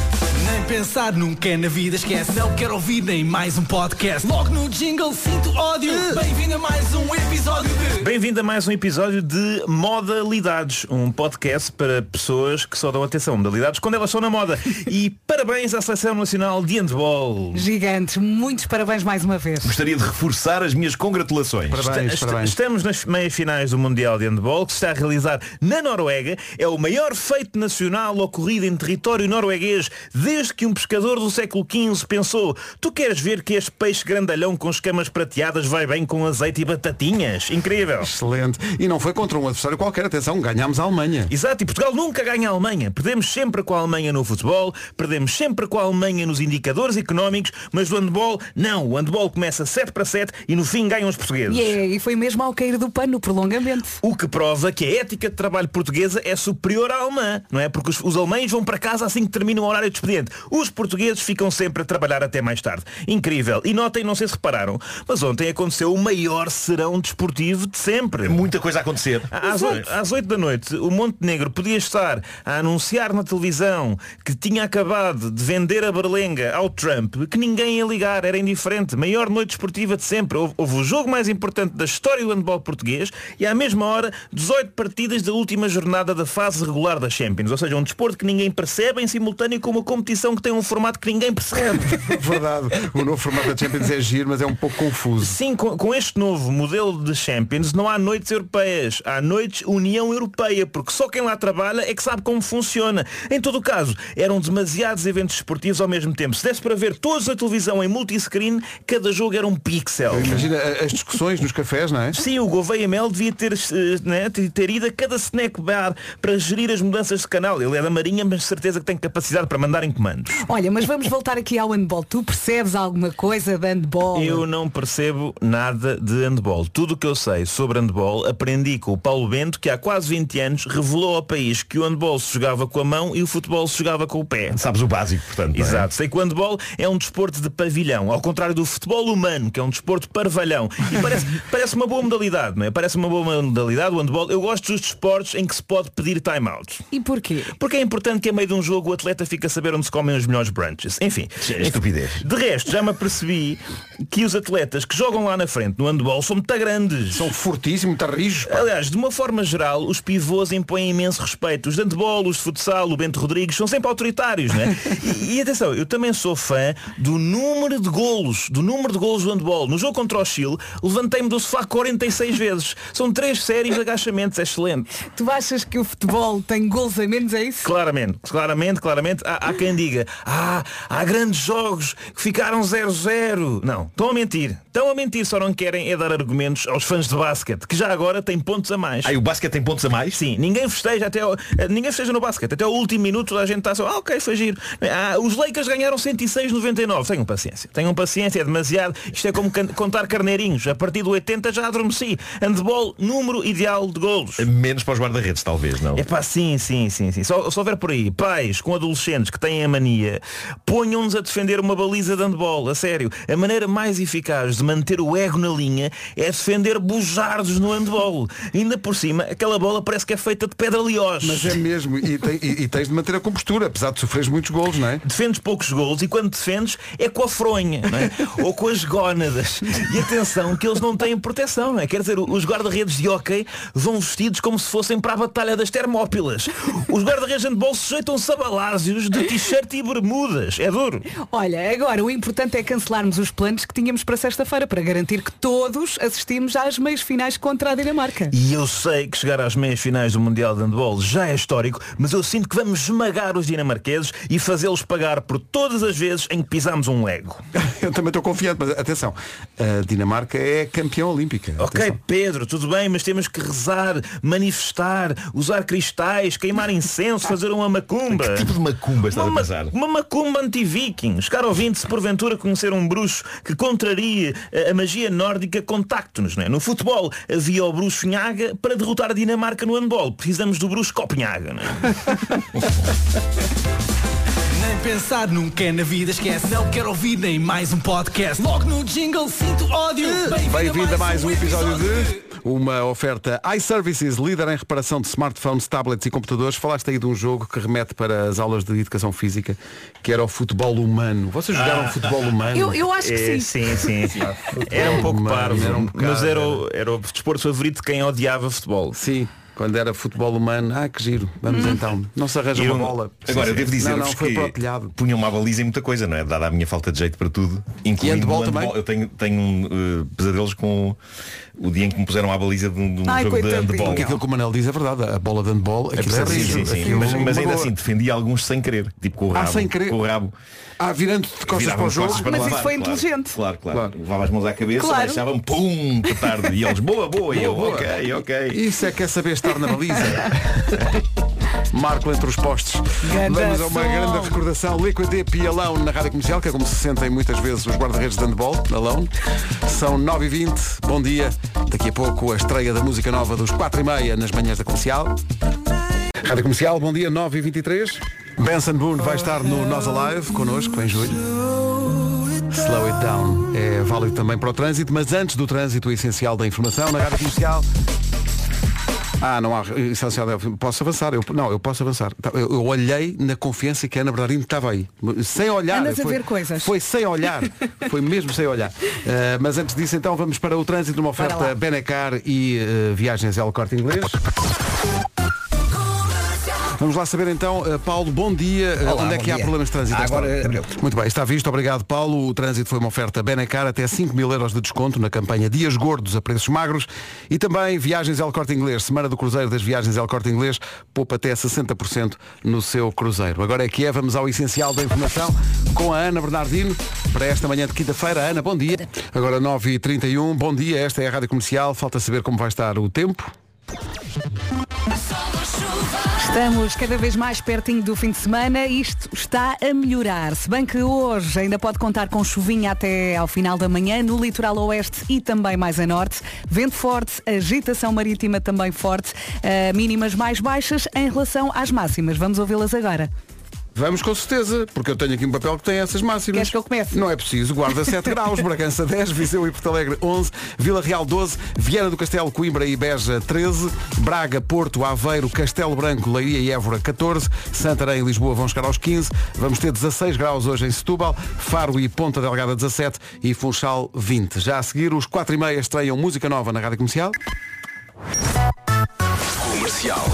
Nem pensar nunca é na vida, esquece. Não quero ouvir nem mais um podcast. Logo no jingle sinto ódio. Bem-vindo a mais um episódio de... Bem-vindo a mais um episódio de Modalidades, um podcast para pessoas que só dão atenção a modalidades quando elas estão na moda. E parabéns à Seleção Nacional de Handball. Gigantes, muitos parabéns mais uma vez. Gostaria de reforçar as minhas congratulações. Parabéns, Está, parabéns. Estamos nas meias finais do Mundial de Handball, que se está a realizar na Noruega. É o maior feito nacional ocorrido em território norueguês desde que um pescador do século quinze pensou: tu queres ver que este peixe grandalhão com escamas prateadas vai bem com azeite e batatinhas? Incrível. Excelente. E não foi contra um adversário qualquer, atenção, ganhámos a Alemanha. Exato, e Portugal nunca ganha a Alemanha. Perdemos sempre com a Alemanha no futebol, perdemos sempre com a Alemanha nos indicadores económicos, mas no handball, não. O handball começa sete para sete e no fim ganham os portugueses. Yeah, e foi mesmo ao cair do pano no prolongamento. O que prova que a ética de trabalho portuguesa é superior à alemã, não é? Porque os, os alemães vão para casa assim que termina o horário de expediente. Os portugueses ficam sempre a trabalhar até mais tarde. Incrível. E notem, não sei se repararam, mas ontem aconteceu o maior serão desportivo de sempre. Muita coisa a acontecer. Às, às oito da noite, o Montenegro podia estar a anunciar na televisão que tinha acabado de vender a berlenga ao Trump, que ninguém ia ligar, era indiferente. Maior noite desportiva de sempre. Houve, houve o jogo mais importante da história do handball português e à mesma hora dezoito partidas da última jornada da fase regular da Champions. Ou seja, um desporto que ninguém percebe em simultâneo com uma competição que tem um formato que ninguém percebe. Verdade. O novo formato da Champions é giro, mas é um pouco confuso. Sim, com, com este novo modelo de Champions não há noites europeias, há noites União Europeia, porque só quem lá trabalha é que sabe como funciona. Em todo o caso, eram demasiados eventos esportivos ao mesmo tempo. Se desse para ver todos na televisão em multiscreen, cada jogo era um pixel. Imagina as discussões nos cafés, não é? Sim, o Gouveia Mel devia ter, né, ter ido a cada snack bar para gerir as mudanças de canal. Ele é da Marinha, mas de certeza que tem capacidade para mandar em comandos. Olha, mas vamos voltar aqui ao handball. Tu percebes alguma coisa de handball? Eu não percebo nada de handball. Tudo o que eu sei sobre handball aprendi com o Paulo Bento, que há quase vinte anos revelou ao país que o handball se jogava com a mão e o futebol se jogava com o pé. Sabes o básico, portanto. Exato. Não é? Sei que o handball é um desporto de pavilhão, ao contrário do futebol humano, que é um desporto parvalhão. E parece, parece uma boa modalidade, não é? Parece uma boa modalidade o handball. Eu gosto dos desportos em que se pode pedir time-out. E porquê? Porque é importante que a meio de um jogo o atleta fique a saber onde se comem os melhores brunches. Enfim. É estupidez. De resto, já me apercebi que os atletas que jogam lá na frente no handball são muito grandes. São fortíssimos, muito rijos. Pá. Aliás, de uma forma geral, os pivôs impõem imenso respeito. Os de handball, os de futsal, o Bento Rodrigues são sempre autoritários, não é? E, e atenção, eu também sou fã do número de golos, do número de golos do handball. No jogo contra o Chile, levantei-me do sofá quarenta e seis vezes. São três séries de agachamentos, é excelente. Tu achas que o futebol tem golos a menos, é isso? Claramente, claramente, claramente. Há, há quem diga, ah, há grandes jogos que ficaram zero zero. Não, estão a mentir. Estão a mentir, só não querem é dar argumentos aos fãs de basquete, que já agora têm pontos a mais. Ah, e o basquete tem pontos a mais? Sim, ninguém festeja até o, ninguém festeja no basquete. Até o último minuto toda a gente está só, ah, ok, foi giro. Ah, os Lakers ganharam cento e seis a noventa e nove. Tenham paciência. Tenham paciência, é demasiado. Isto é como can- contar carneirinhos. A partir do oitenta já adormeci. Handball, número ideal de golos. Menos para os guarda-redes, talvez, não? É pá, sim, sim, sim, sim. Só, só houver por aí pais com adolescentes que têm a mania, ponham-nos a defender uma baliza de handball. A sério. A maneira mais eficaz de manter o ego na linha é defender bujardos no handball. Ainda por cima, aquela bola parece que é feita de pedra liós. Mas é mesmo. E, tem, e, e tens de manter a compostura, apesar de sofreres muitos golos, não é? Defendes poucos golos e quando defendes é com a fronha, não é? Ou com as gónadas. E atenção que eles não têm proteção, não é? Quer dizer, os guarda-redes de hóquei vão vestidos como se fossem para a Batalha das Termópilas. Os guarda-redes de handball sujeitam-se a balásios de t-shirt e bermudas. É duro. Olha, agora o importante é cancelarmos os planos que tínhamos para sexta-feira para garantir que todos assistimos às meias finais contra a Dinamarca. E eu sei que chegar às meias finais do Mundial de Handball já é histórico, mas eu sinto que vamos esmagar os dinamarqueses e fazê-los pagar por todas as vezes em que pisamos um lego. Eu também estou confiante, mas atenção, a Dinamarca é campeã olímpica. Ok, atenção. Pedro, tudo bem, mas temos que rezar, manifestar, usar cristais, queimar incenso, fazer uma macumba. Que tipo de macumba estás uma, a pensar? Uma macumba anti-vikings. Caro ouvinte, se porventura conhecer um bruxo que contraria a, a magia nórdica, contacte-nos, não é? No futebol havia o bruxo Nhaga para derrotar a Dinamarca no handball. Precisamos do bruxo Copenhaga, não é? Nem pensar nunca é na vida, esquece. Não quero ouvir nem mais um podcast. Logo no jingle sinto ódio. Bem-vindo a mais um episódio de uma oferta iServices, líder em reparação de smartphones, tablets e computadores. Falaste aí de um jogo que remete para as aulas de educação física, que era o futebol humano. Vocês jogaram Ah. futebol humano? Eu, eu acho que É, sim. sim, sim. Era um pouco Humano, parvo, era um bocado, mas era o, era o desporto favorito de quem odiava futebol. Sim. Quando era futebol humano, ah, que giro, vamos então. Não se arranja E uma eu- bola. Agora, eu devo Não, dizer-vos não, foi que para o telhado. punham uma baliza em muita coisa, não é? Dada a minha falta de jeito para tudo. Incluindo handball o handball. também? Eu tenho, tenho uh, pesadelos com o dia em que me puseram à baliza de um, de um Ai, jogo de coitadinho. handball. Porque aquilo que o Manel diz é verdade, a bola de handball, aquilo é sim, rijo, sim, sim. aquilo Mas, é mas uma ainda boa. assim defendi alguns sem querer. Tipo com o Ah, rabo. sem querer? Com o rabo. Ah, virando de costas Virava para o as jogo. costas para Mas lá. isso foi Claro, inteligente. Claro, claro. Claro. Levava as mãos à cabeça, Claro. deixavam pum, tarde. E eles, boa, boa. E eu, Boa, boa. ok, ok. Isso é que é saber estar na baliza. Marco entre os postes. Ganda Vamos a uma som. grande recordação. Liquid Deep e Alone na Rádio Comercial, que é como se sentem muitas vezes os guarda-redes de handball, Alone. São nove e vinte. Bom dia. Daqui a pouco a estreia da música nova dos quatro e meia nas manhãs da Comercial. Rádio Comercial, bom dia, nove e vinte e três. Benson Boone vai estar no Nós Alive connosco em julho. Slow it down. É válido também para o trânsito, mas antes do trânsito, o essencial da informação na Rádio Comercial. Ah, não há essencial. Posso avançar? Eu, não, eu posso avançar. Eu, eu olhei na confiança que a Ana Bernardino estava aí. Sem olhar. Andas a foi, ver coisas. Foi sem olhar. Foi mesmo sem olhar. Uh, mas antes disso, então, vamos para o trânsito, uma Bora oferta lá. Benecar e uh, viagens El Corte Inglês. Vamos lá saber então, uh, Paulo, bom dia. Uh, Olá, onde é bom que há dia. problemas de trânsito? Ah, esta agora hora? abriu. Muito bem, está visto. Obrigado, Paulo. O trânsito foi uma oferta Benecar, até cinco mil euros de desconto na campanha Dias Gordos a preços magros. E também viagens El Corte Inglês. Semana do Cruzeiro das viagens El Corte Inglês. Poupa até sessenta por cento no seu cruzeiro. Agora é que é, vamos ao essencial da informação com a Ana Bernardino para esta manhã de quinta-feira. Ana, bom dia. Agora nove e trinta e um, bom dia. Esta é a Rádio Comercial. Falta saber como vai estar o tempo. Estamos cada vez mais pertinho do fim de semana e isto está a melhorar. Se bem que hoje ainda pode contar com chuvinha até ao final da manhã no litoral oeste e também mais a norte. Vento forte, agitação marítima também forte, uh, mínimas mais baixas em relação às máximas. Vamos ouvi-las agora. Vamos com certeza, porque eu tenho aqui um papel que tem essas máximas. Queres que eu comece? Não é preciso. Guarda sete graus, Bragança dez, Viseu e Porto Alegre onze, Vila Real doze, Viana do Castelo, Coimbra e Beja treze, Braga, Porto, Aveiro, Castelo Branco, Leiria e Évora catorze, Santarém e Lisboa vão chegar aos quinze, vamos ter dezasseis graus hoje em Setúbal, Faro e Ponta Delgada dezassete e Funchal vinte. Já a seguir, os quatro e meia estreiam música nova na Rádio Comercial. Comercial.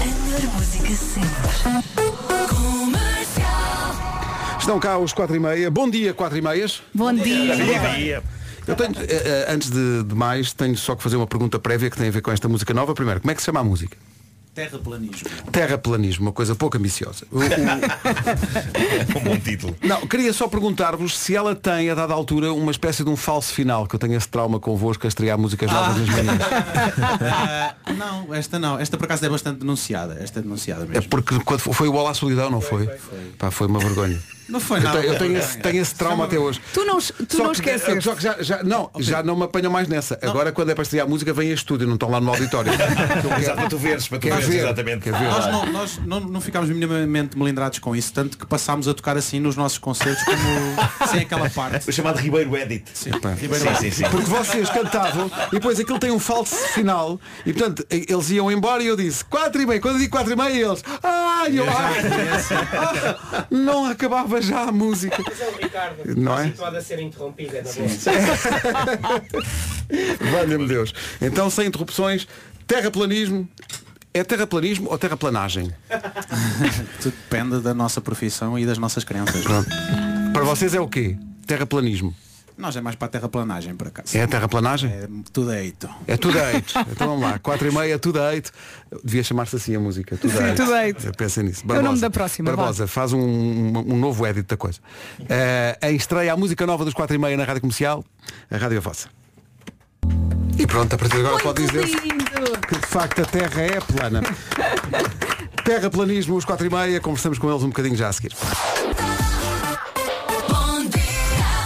Estão cá os quatro e meia. Bom dia, quatro e meias. Bom dia. Eu tenho, eh, eh, antes de, de mais, tenho só que fazer uma pergunta prévia que tem a ver com esta música nova. Primeiro, como é que se chama a música? Terraplanismo. Terraplanismo, uma coisa pouco ambiciosa. O- o- Um bom título. Não, queria só perguntar-vos se ela tem, a dada altura, uma espécie de um falso final, que eu tenho esse trauma convosco a estrear músicas novas nas manhãs. Ah, não, esta não. Esta por acaso é bastante denunciada. Esta é denunciada É mesmo. porque quando foi, foi o Olá Solidão, não foi? Pá, foi uma vergonha. Não foi Eu nada. tenho, eu tenho esse, tenho esse trauma até hoje. Tu não, tu Só não que- esqueces. Só que já, já, não, já não me apanham mais nessa. Agora quando é para estrear música vem a estúdio, não estão lá no auditório. Exato, para tu veres, para tu Quer veres, ver, exatamente. quer ver. Nós, não, nós não, não ficámos minimamente melindrados com isso, tanto que passámos a tocar assim nos nossos concertos como sem aquela parte. O chamado Ribeiro Edit. Sim, Pá. Ribeiro Sim, Edit. sim, sim. Porque vocês cantavam e depois aquilo tem um falso final e portanto eles iam embora e eu disse quatro e meia, quando eu digo quatro e meia eles ai, eu, ai, ah, não acabava já a música. Mas é o Ricardo, Não é? situado a ser interrompida na boa. Valha-me Deus. Então sem interrupções, terraplanismo. É terraplanismo ou terraplanagem? Tudo depende da nossa profissão e das nossas crenças. Pronto. Para vocês é o quê? Terraplanismo. Nós é mais para a terraplanagem, por acaso. É a terraplanagem? É tudo é eito. É tudo hate. Então vamos lá, quatro e meia, tudo hate. Devia chamar-se assim a música. Tudo Sim, hate. tudo hate. Pensem nisso. É o nome da próxima, Barbosa, faz um, um novo edit da coisa. Uh, em estreia a música nova dos quatro e meia na Rádio Comercial, a Rádio é vossa. E pronto, a partir de agora pode dizer que de facto a Terra é plana. Terraplanismo, os quatro e meia, conversamos com eles um bocadinho já a seguir.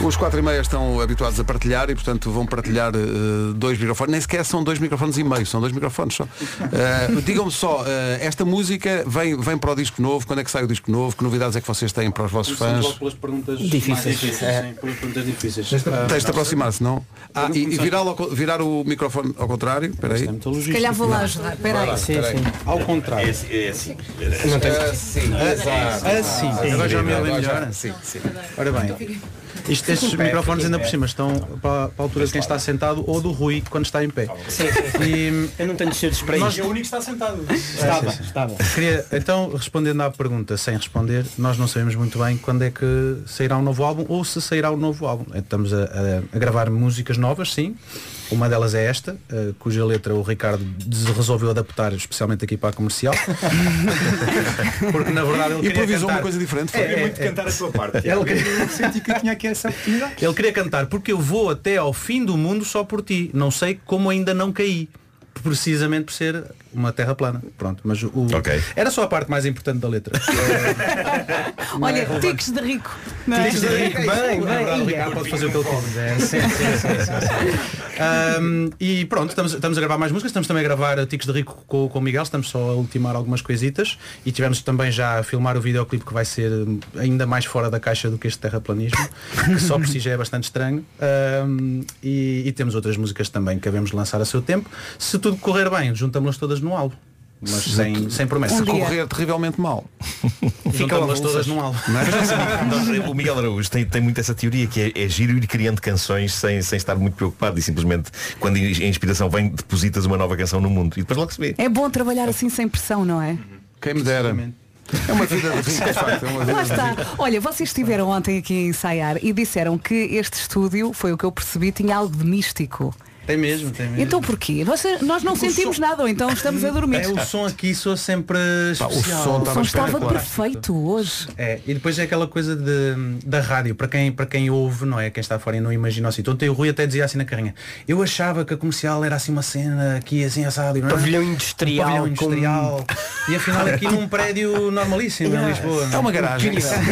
Os quatro e meia estão habituados a partilhar e, portanto, vão partilhar uh, dois microfones. Nem sequer são dois microfones e meio, são dois microfones só. Uh, Digam-me só, uh, esta música vem, vem para o disco novo, quando é que sai o disco novo? Que novidades é que vocês têm para os vossos fãs? Logo pelas perguntas difíceis. difíceis é. Sim, pelas perguntas difíceis. Tens de aproximar-se, não? Ah, e, e virar, ao, virar o microfone ao contrário? Espera aí. Se calhar vou lá ajudar. Espera aí. Sim, sim. Ao contrário. É assim. É assim. Não tem... Assim, exato. Assim. Agora já me lembro melhor. Sim, sim. Ora bem. Isto, estes microfones ainda por cima estão para, para a altura de quem está sentado ou do Rui quando está em pé. Sim, sim. E, eu não tenho de ser para nós... isso. É o único que está sentado. Estava, estava. Queria, então, respondendo à pergunta sem responder, nós não sabemos muito bem quando é que sairá um novo álbum ou se sairá um novo álbum. Estamos a, a, a gravar músicas novas, sim. Uma delas é esta, uh, cuja letra o Ricardo resolveu adaptar especialmente aqui para a comercial. Porque na verdade ele queria cantar... uma coisa diferente. Foi. É, é, muito é, cantar a sua parte. Ele queria... senti que eu tinha aqui essa oportunidade. Ele queria cantar porque eu vou até ao fim do mundo só por ti. Não sei como ainda não caí. Precisamente por ser uma terra plana. Pronto, mas o okay. Era só a parte mais importante da letra. Olha, é tiques de rico. Tiques de rico, bem, bem. O Ricardo pode fazer o que ele quiser. Sim, sim, sim, sim. Um, e pronto, estamos, estamos a gravar mais músicas, estamos também a gravar Tiques de Rico com, com o Miguel, estamos só a ultimar algumas coisitas e tivemos também já a filmar o videoclipe que vai ser ainda mais fora da caixa do que este terraplanismo, que só por si já é bastante estranho. Um, e, e temos outras músicas também que havemos de lançar a seu tempo. Se tudo correr bem, juntamos-las todas no álbum. Mas sem, sem promessa. Se correr terrivelmente mal, juntamos-las todas num álbum. O Miguel Araújo tem, tem muito essa teoria que é, é giro ir criando canções sem, sem estar muito preocupado e simplesmente quando a inspiração vem depositas uma nova canção no mundo e depois logo se vê. É bom trabalhar assim sem pressão, não é? Quem me dera. É uma vida de rico, de facto. É uma vida Lá está. de rico. Olha, vocês estiveram ontem aqui a ensaiar e disseram que este estúdio, foi o que eu percebi, tinha algo de místico. Tem mesmo, tem mesmo. Então porquê? Você, nós não Porque sentimos som... nada, ou então estamos a dormir. É, o som aqui soa sempre Pá, especial. o som, O som estava perfeito hoje. É, e depois é aquela coisa de, da rádio, para quem, para quem ouve, não é? Quem está fora e não imagina assim. Então o Rui até dizia assim na carrinha, eu achava que a comercial era assim uma cena aqui assim assado, não é? Pavilhão industrial. Um pavilhão industrial. Com... E afinal aqui num prédio normalíssimo em Lisboa. É uma garagem.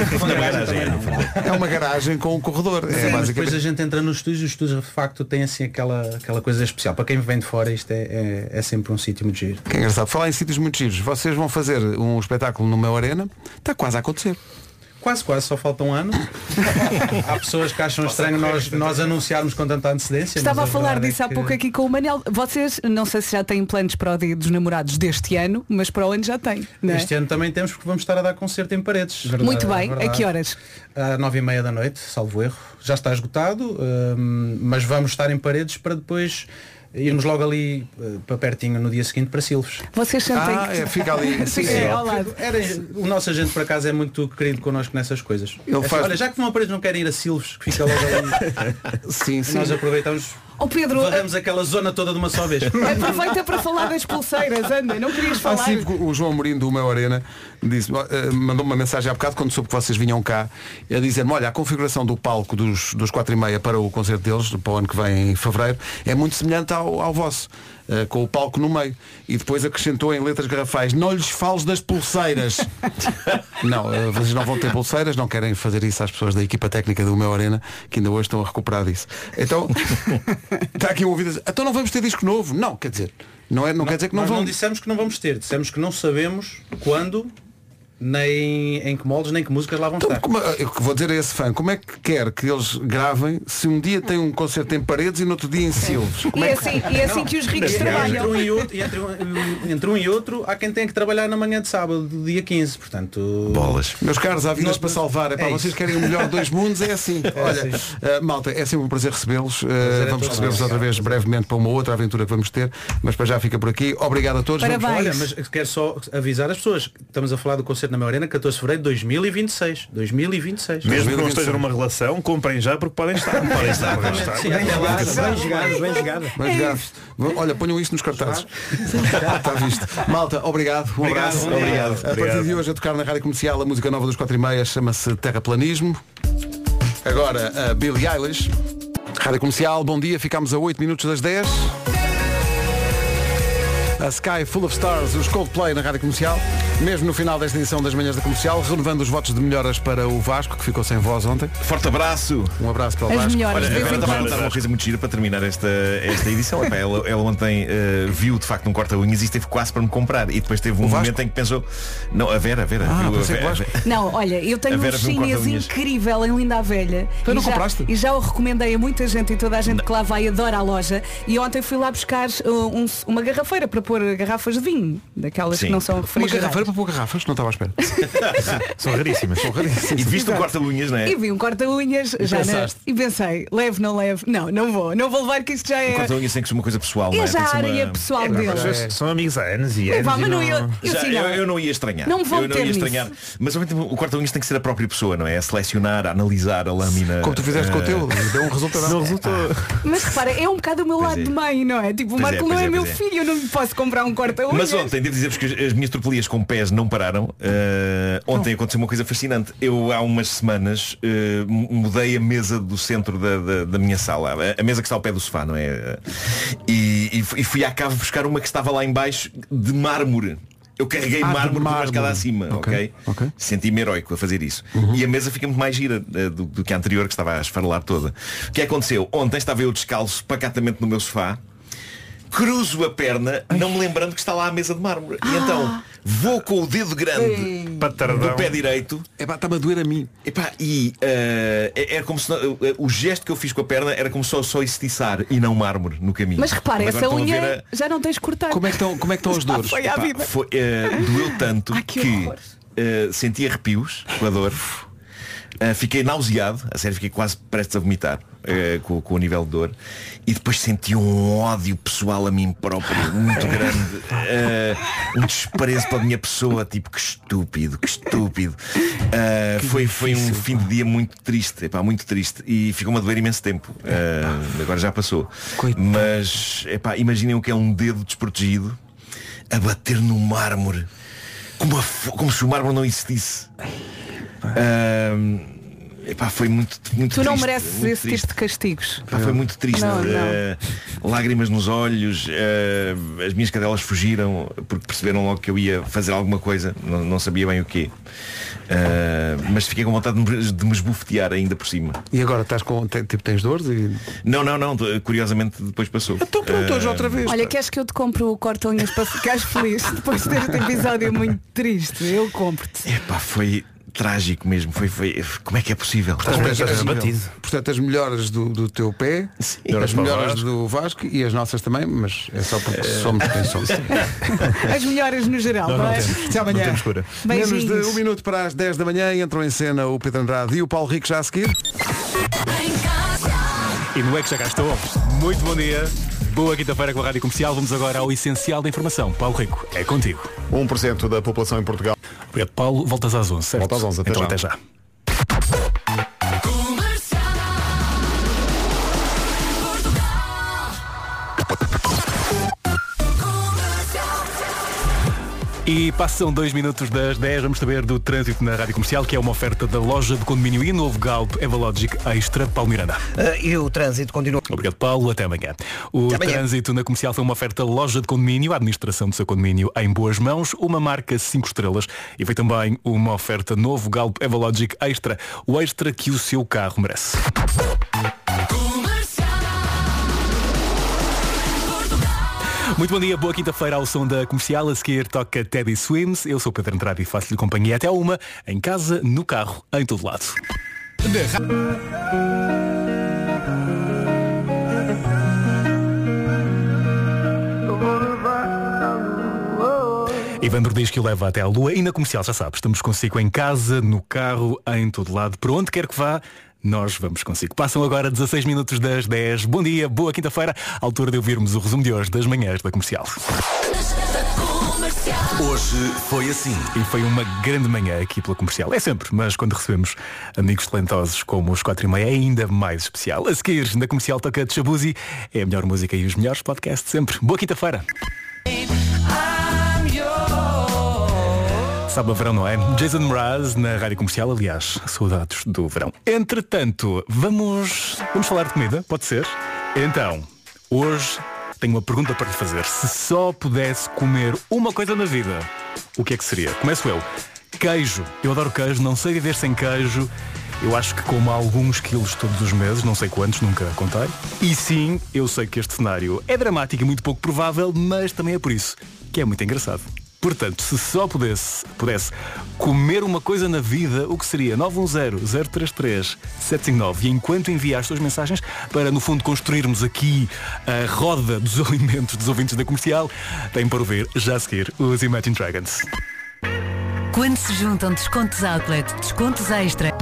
É uma garagem com um corredor. Sim, é, mas basicamente... depois a gente entra nos estúdios, os estúdios de facto têm assim aquela, aquela coisa especial. Para quem vem de fora isto é, é, é sempre um sítio muito giro. Que é engraçado. Falar em sítios muito giros. Vocês vão fazer um espetáculo no Meu Arena. Está quase a acontecer. Quase, quase, só falta um ano. Há pessoas que acham estranho nós, nós anunciarmos com tanta antecedência. Estava a falar é disso há que... pouco aqui com o Manel. Vocês, não sei se já têm planos para o Dia dos Namorados deste ano, mas para o ano já têm. Não é? Este ano também temos porque vamos estar a dar concerto em Paredes. Verdade, muito bem. verdade. A que horas? Às nove e meia da noite, salvo erro. Já está esgotado, hum, mas vamos estar em Paredes para depois irmos logo ali uh, para pertinho no dia seguinte para Silves. Vocês sentem ah, que... é, fica ali. Sim, é, ao lado. Era, o nosso agente por acaso é muito querido connosco nessas coisas. Ele é, faz... Olha, já que vão a Paredes não querem ir a Silves, que fica logo ali. Sim, sim. Nós aproveitamos. Oh Pedro, varremos aquela zona toda de uma só vez. Aproveita para falar das pulseiras, anda, não querias falar. Ah, sim, o João Amorim do Meu Arena disse, uh, mandou-me uma mensagem há bocado quando soube que vocês vinham cá a dizer-me, olha, a configuração do palco dos, dos quatro e meia para o concerto deles, para o ano que vem em fevereiro, é muito semelhante ao, ao vosso. Uh, com o palco no meio. E depois acrescentou em letras garrafais, não lhes fales das pulseiras. Não, uh, vocês não vão ter pulseiras, não querem fazer isso às pessoas da equipa técnica do Meu Arena, que ainda hoje estão a recuperar disso. Então, está aqui um ouvido, então não vamos ter disco novo? Não, quer dizer, não, é, não, não quer dizer que não nós vão. Não dissemos que não vamos ter, dissemos que não sabemos quando, nem em que moldes, nem que músicas lá vão então, estar. Como, eu vou dizer a esse fã, como é que quer que eles gravem se um dia tem um concerto em Paredes e no outro dia em Silves? E é assim, e é assim que os ricos trabalham. Entre um, e outro, e entre, um, entre um e outro há quem tenha que trabalhar na manhã de sábado, do dia quinze, portanto... Bolas. Meus caros, há vidas para salvar. É para é vocês querem o melhor de dois mundos, é assim. É Olha, assim. Uh, malta, é sempre um prazer recebê-los. Uh, vamos recebê-los outra vez brevemente para uma outra aventura que vamos ter, mas para já fica por aqui. Obrigado a todos. Parabéns. Olha, mas quero só avisar as pessoas. Estamos a falar do concerto na Meu Arena, catorze de fevereiro de dois mil e vinte e seis. dois mil e vinte e seis. Mesmo que não estejam numa relação, comprem já porque podem estar. Podem estar, podem estar. Sim, bem jogado, bem jogado, bem jogado. Bem jogado. Olha, ponham isso nos cartazes. Está visto. Malta, obrigado. Um obrigado, abraço. Obrigado. A partir de hoje a tocar na Rádio Comercial a música nova dos quatro e meia chama-se Terraplanismo. Agora a Billie Eilish. Rádio Comercial, bom dia. Ficámos a oito minutos das dez. A Sky Full of Stars, os Coldplay na Rádio Comercial. Mesmo no final desta edição das Manhãs da Comercial, renovando os votos de melhoras para o Vasco, que ficou sem voz ontem. Forte abraço. Um abraço para o As Vasco. melhoras. Olha, de a vez Vera em estava a quando. contar uma coisa muito gira para terminar esta, esta edição. Epá, ela, ela ontem uh, viu de facto um corta-unhas e esteve quase para me comprar. E depois teve um O momento Vasco? em que pensou. Não, a Vera, a Vera. Ah, viu, a pensei que Vera, Vasco. Não, olha, eu tenho A um Vera viu um chinês corta-unhas. incrível em Linda a Velha. Tu não e já, compraste? E já o recomendei a muita gente e toda a gente que lá vai adora a loja. E ontem fui lá buscar uh, um- uma garrafeira para pôr garrafas de vinho, daquelas Sim. que não são Uma refrigeradas. garrafeira para pôr garrafas? Não estava à espera. São raríssimas. São raríssimas. E viste um Exato. corta-unhas, não é? E vi um corta-unhas já na... pensaste? E pensei, levo, não levo. Não, não vou. Não vou levar que isto já Um é. corta-unhas tem que ser uma coisa pessoal, não É é? já Tem que a ser área uma- pessoal Às dele. vezes são amigos há anos e É, anos. pá, e mas não não- ia- eu Já, assim, eu, não. eu não ia estranhar. Não vou eu não meter ia nisso. estranhar. Mas ao mesmo tempo, o corta-unhas tem que ser a própria pessoa, não é? É selecionar, analisar a lâmina. Como tu fizeste com o eh, teu, deu um resultado. Não resultou. Mas repara, é um bocado o meu Pois lado é. de mãe, não é? Tipo, o Pois Marco é, não pois é, é, meu pois é. filho, eu não lhe posso comprar um corta-unhas. Mas ontem, devo dizer-vos que as, as minhas tropelias com pés não pararam. Eh, ontem aconteceu uma coisa fascinante. Eu há umas semanas eh, mudei a mesa do centro da, da, da minha sala. A, a mesa que está ao pé do sofá, não é? E, e fui- e fui à cave buscar uma que estava lá em baixo de mármore. Eu carreguei Ah, de mármore por uma mármore. escada acima, Ok, ok? ok. Senti-me heroico a fazer isso. Uhum. E a mesa fica muito mais gira eh, do, do que a anterior, que estava a esfarelar toda. O que aconteceu? Ontem estava eu descalço pacatamente no meu sofá, cruzo a perna, não me lembrando que está lá a mesa de mármore. E então vou com o dedo grande do pé direito. Epá, está-me a doer a mim. Epá, e eh, é é como se não- eh, o gesto que eu fiz com a perna era como só, só estiçar e não mármore no caminho. Mas repara, Agora essa estão a ver unha a- já não tens cortado. Como é que estão, como é que estão as Já dores? foi à Epá, vida. foi, eh, doeu tanto Ai, que que, horror. eh, senti arrepios com a dor. Uh, fiquei nauseado, a sério, fiquei quase prestes a vomitar uh, com, com o nível de dor. E depois senti um ódio pessoal a mim próprio muito grande, uh, um desprezo pela minha pessoa, tipo, que estúpido, que estúpido. Uh, foi, foi um fim de dia muito triste, epá, muito triste. E ficou-me a doer imenso tempo. Uh, agora já passou. Mas epá, imaginem o que é um dedo desprotegido a bater no mármore, como, a fo- como se o mármore não existisse. Ahm, epá, foi muito, muito Tu não triste, mereces muito esse triste. tipo de castigos. Epá, foi muito triste. Não, não. Eh, lágrimas nos olhos, eh, as minhas cadelas fugiram porque perceberam logo que eu ia fazer alguma coisa, não, não sabia bem o quê. Eh, mas fiquei com vontade de me, de me esbofetear ainda por cima. E agora estás com. te- Tipo, tens dores? E... Não, não, não, curiosamente depois passou. Então pronto, hoje Eh, outra vez. Olha, queres que eu te compre o corta-unhas para ficares feliz depois deste episódio muito triste? Eu compro-te. Epá, foi trágico mesmo. Foi, foi, como é que é possível? Portanto, Como é que é as- possível? batido. Portanto, as melhores do, do teu pé, as Melhoras para o melhores Vasco. do Vasco e as nossas também, mas é só porque somos quem somos. As melhores no geral, Não, não, não é? temos. Até amanhã. Não temos cura. Menos de Beijinhos. um minuto para as dez da manhã entram em cena o Pedro Andrade e o Paulo Rico já a seguir. E não é que já cá estou. Muito bom dia. Boa quinta-feira com a Rádio Comercial. Vamos agora ao essencial da informação. Paulo Rico, é contigo. um por cento da população em Portugal. Obrigado, Paulo. Voltas às onze, certo? Volta às onze, até então já. até já. E passam dois minutos das dez, vamos saber do trânsito na Rádio Comercial, que é uma oferta da loja de condomínio e novo Galp Evalogic Extra, Paulo Miranda. Ah, e o trânsito continua. Obrigado, Paulo. Até amanhã. O Até amanhã. trânsito na comercial foi uma oferta loja de condomínio, a administração do seu condomínio em boas mãos, uma marca cinco estrelas e foi também uma oferta novo Galp Evalogic Extra, o extra que o seu carro merece. Muito bom dia, boa quinta-feira ao som da comercial. A seguir toca Teddy Swims. Eu sou Pedro Andrade e faço-lhe companhia até uma, em casa, no carro, em todo lado. Ivandro diz que o leva até à lua e na comercial, já sabe, estamos consigo em casa, no carro, em todo lado, por onde quer que vá. Nós vamos consigo. Passam agora dezasseis minutos das dez. Bom dia, boa quinta-feira. Altura de ouvirmos o resumo de hoje das manhãs da comercial. Hoje foi assim. E foi uma grande manhã aqui pela comercial. É sempre, mas quando recebemos amigos talentosos como os quatro e meia é ainda mais especial. A seguir, na comercial toca de Chabuzi. É a melhor música e os melhores podcasts sempre. Boa quinta-feira. Sabe o verão, não é? Jason Mraz na Rádio Comercial, aliás, saudades do verão. Entretanto, vamos, vamos falar de comida, pode ser? Então, hoje tenho uma pergunta para lhe fazer. Se só pudesse comer uma coisa na vida, o que é que seria? Começo eu. Queijo. Eu adoro queijo, não sei viver sem queijo. Eu acho que como alguns quilos todos os meses, não sei quantos, nunca contei. E sim, eu sei que este cenário é dramático e muito pouco provável, mas também é por isso que é muito engraçado. Portanto, se só pudesse, pudesse comer uma coisa na vida, o que seria? nove um zero, zero três três, sete cinco nove. E enquanto envia as suas mensagens, para no fundo construirmos aqui a roda dos alimentos dos ouvintes da Comercial, tem para ouvir já a seguir os Imagine Dragons. Quando se juntam descontos outlet, descontos extra.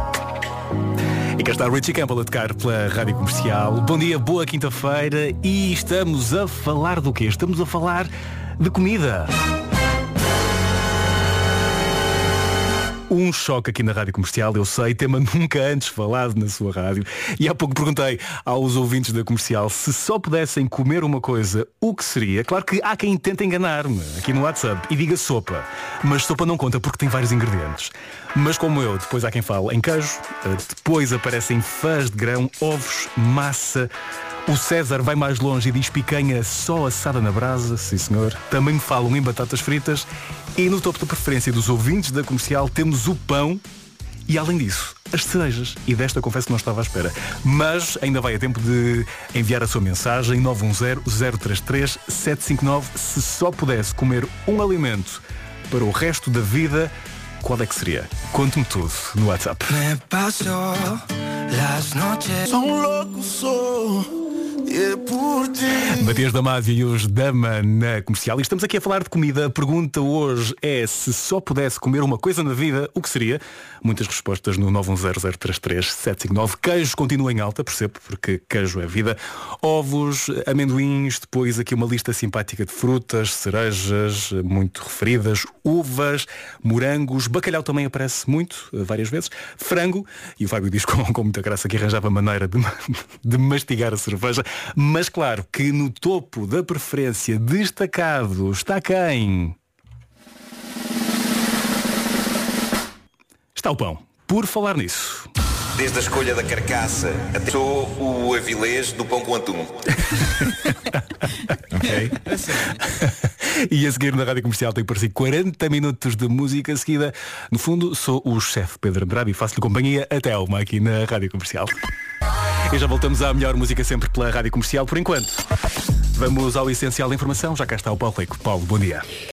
E cá está Richie Campbell a tocar pela Rádio Comercial. Bom dia, boa quinta-feira. E estamos a falar do quê? Estamos a falar de comida. Um choque aqui na Rádio Comercial, eu sei, tema nunca antes falado na sua rádio. E há pouco perguntei aos ouvintes da Comercial se só pudessem comer uma coisa, o que seria? Claro que há quem tente enganar-me aqui no WhatsApp e diga sopa. Mas sopa não conta porque tem vários ingredientes. Mas como eu, depois há quem fale em queijo, depois aparecem fãs de grão, ovos, massa. O César vai mais longe e diz picanha só assada na brasa, sim senhor. Também me falam em batatas fritas. E no topo da preferência dos ouvintes da Comercial temos o pão e, além disso, as cerejas. E desta confesso que não estava à espera. Mas ainda vai a tempo de enviar a sua mensagem nove um zero, zero três três, sete cinco nove. Se só pudesse comer um alimento para o resto da vida, qual é que seria? Conte-me tudo no WhatsApp. Me paso las noches. Son loco sou. Matias Damasio e os Dama na Comercial. E estamos aqui a falar de comida. A pergunta hoje é: se só pudesse comer uma coisa na vida, o que seria? Muitas respostas no nove um zero, zero três três, sete cinco nove. Queijo continua em alta, percebo, porque queijo é vida. Ovos, amendoins, depois aqui uma lista simpática de frutas, cerejas muito referidas, uvas, morangos, bacalhau também aparece muito, várias vezes, frango, e o Fábio diz com, com muita graça que arranjava maneira de, de mastigar a cerveja. Mas claro que no topo da preferência destacado está quem? Está o pão. Por falar nisso. Desde a escolha da carcaça até sou o avilés do pão com atum. Ok. E a seguir na Rádio Comercial tem por si quarenta minutos de música seguida. No fundo, sou o chefe Pedro Andrade e faço-lhe companhia até uma aqui na Rádio Comercial. E já voltamos à melhor música sempre pela Rádio Comercial. Por enquanto, vamos ao essencial da informação. Já cá está o Paulo Rico. Paulo, bom dia.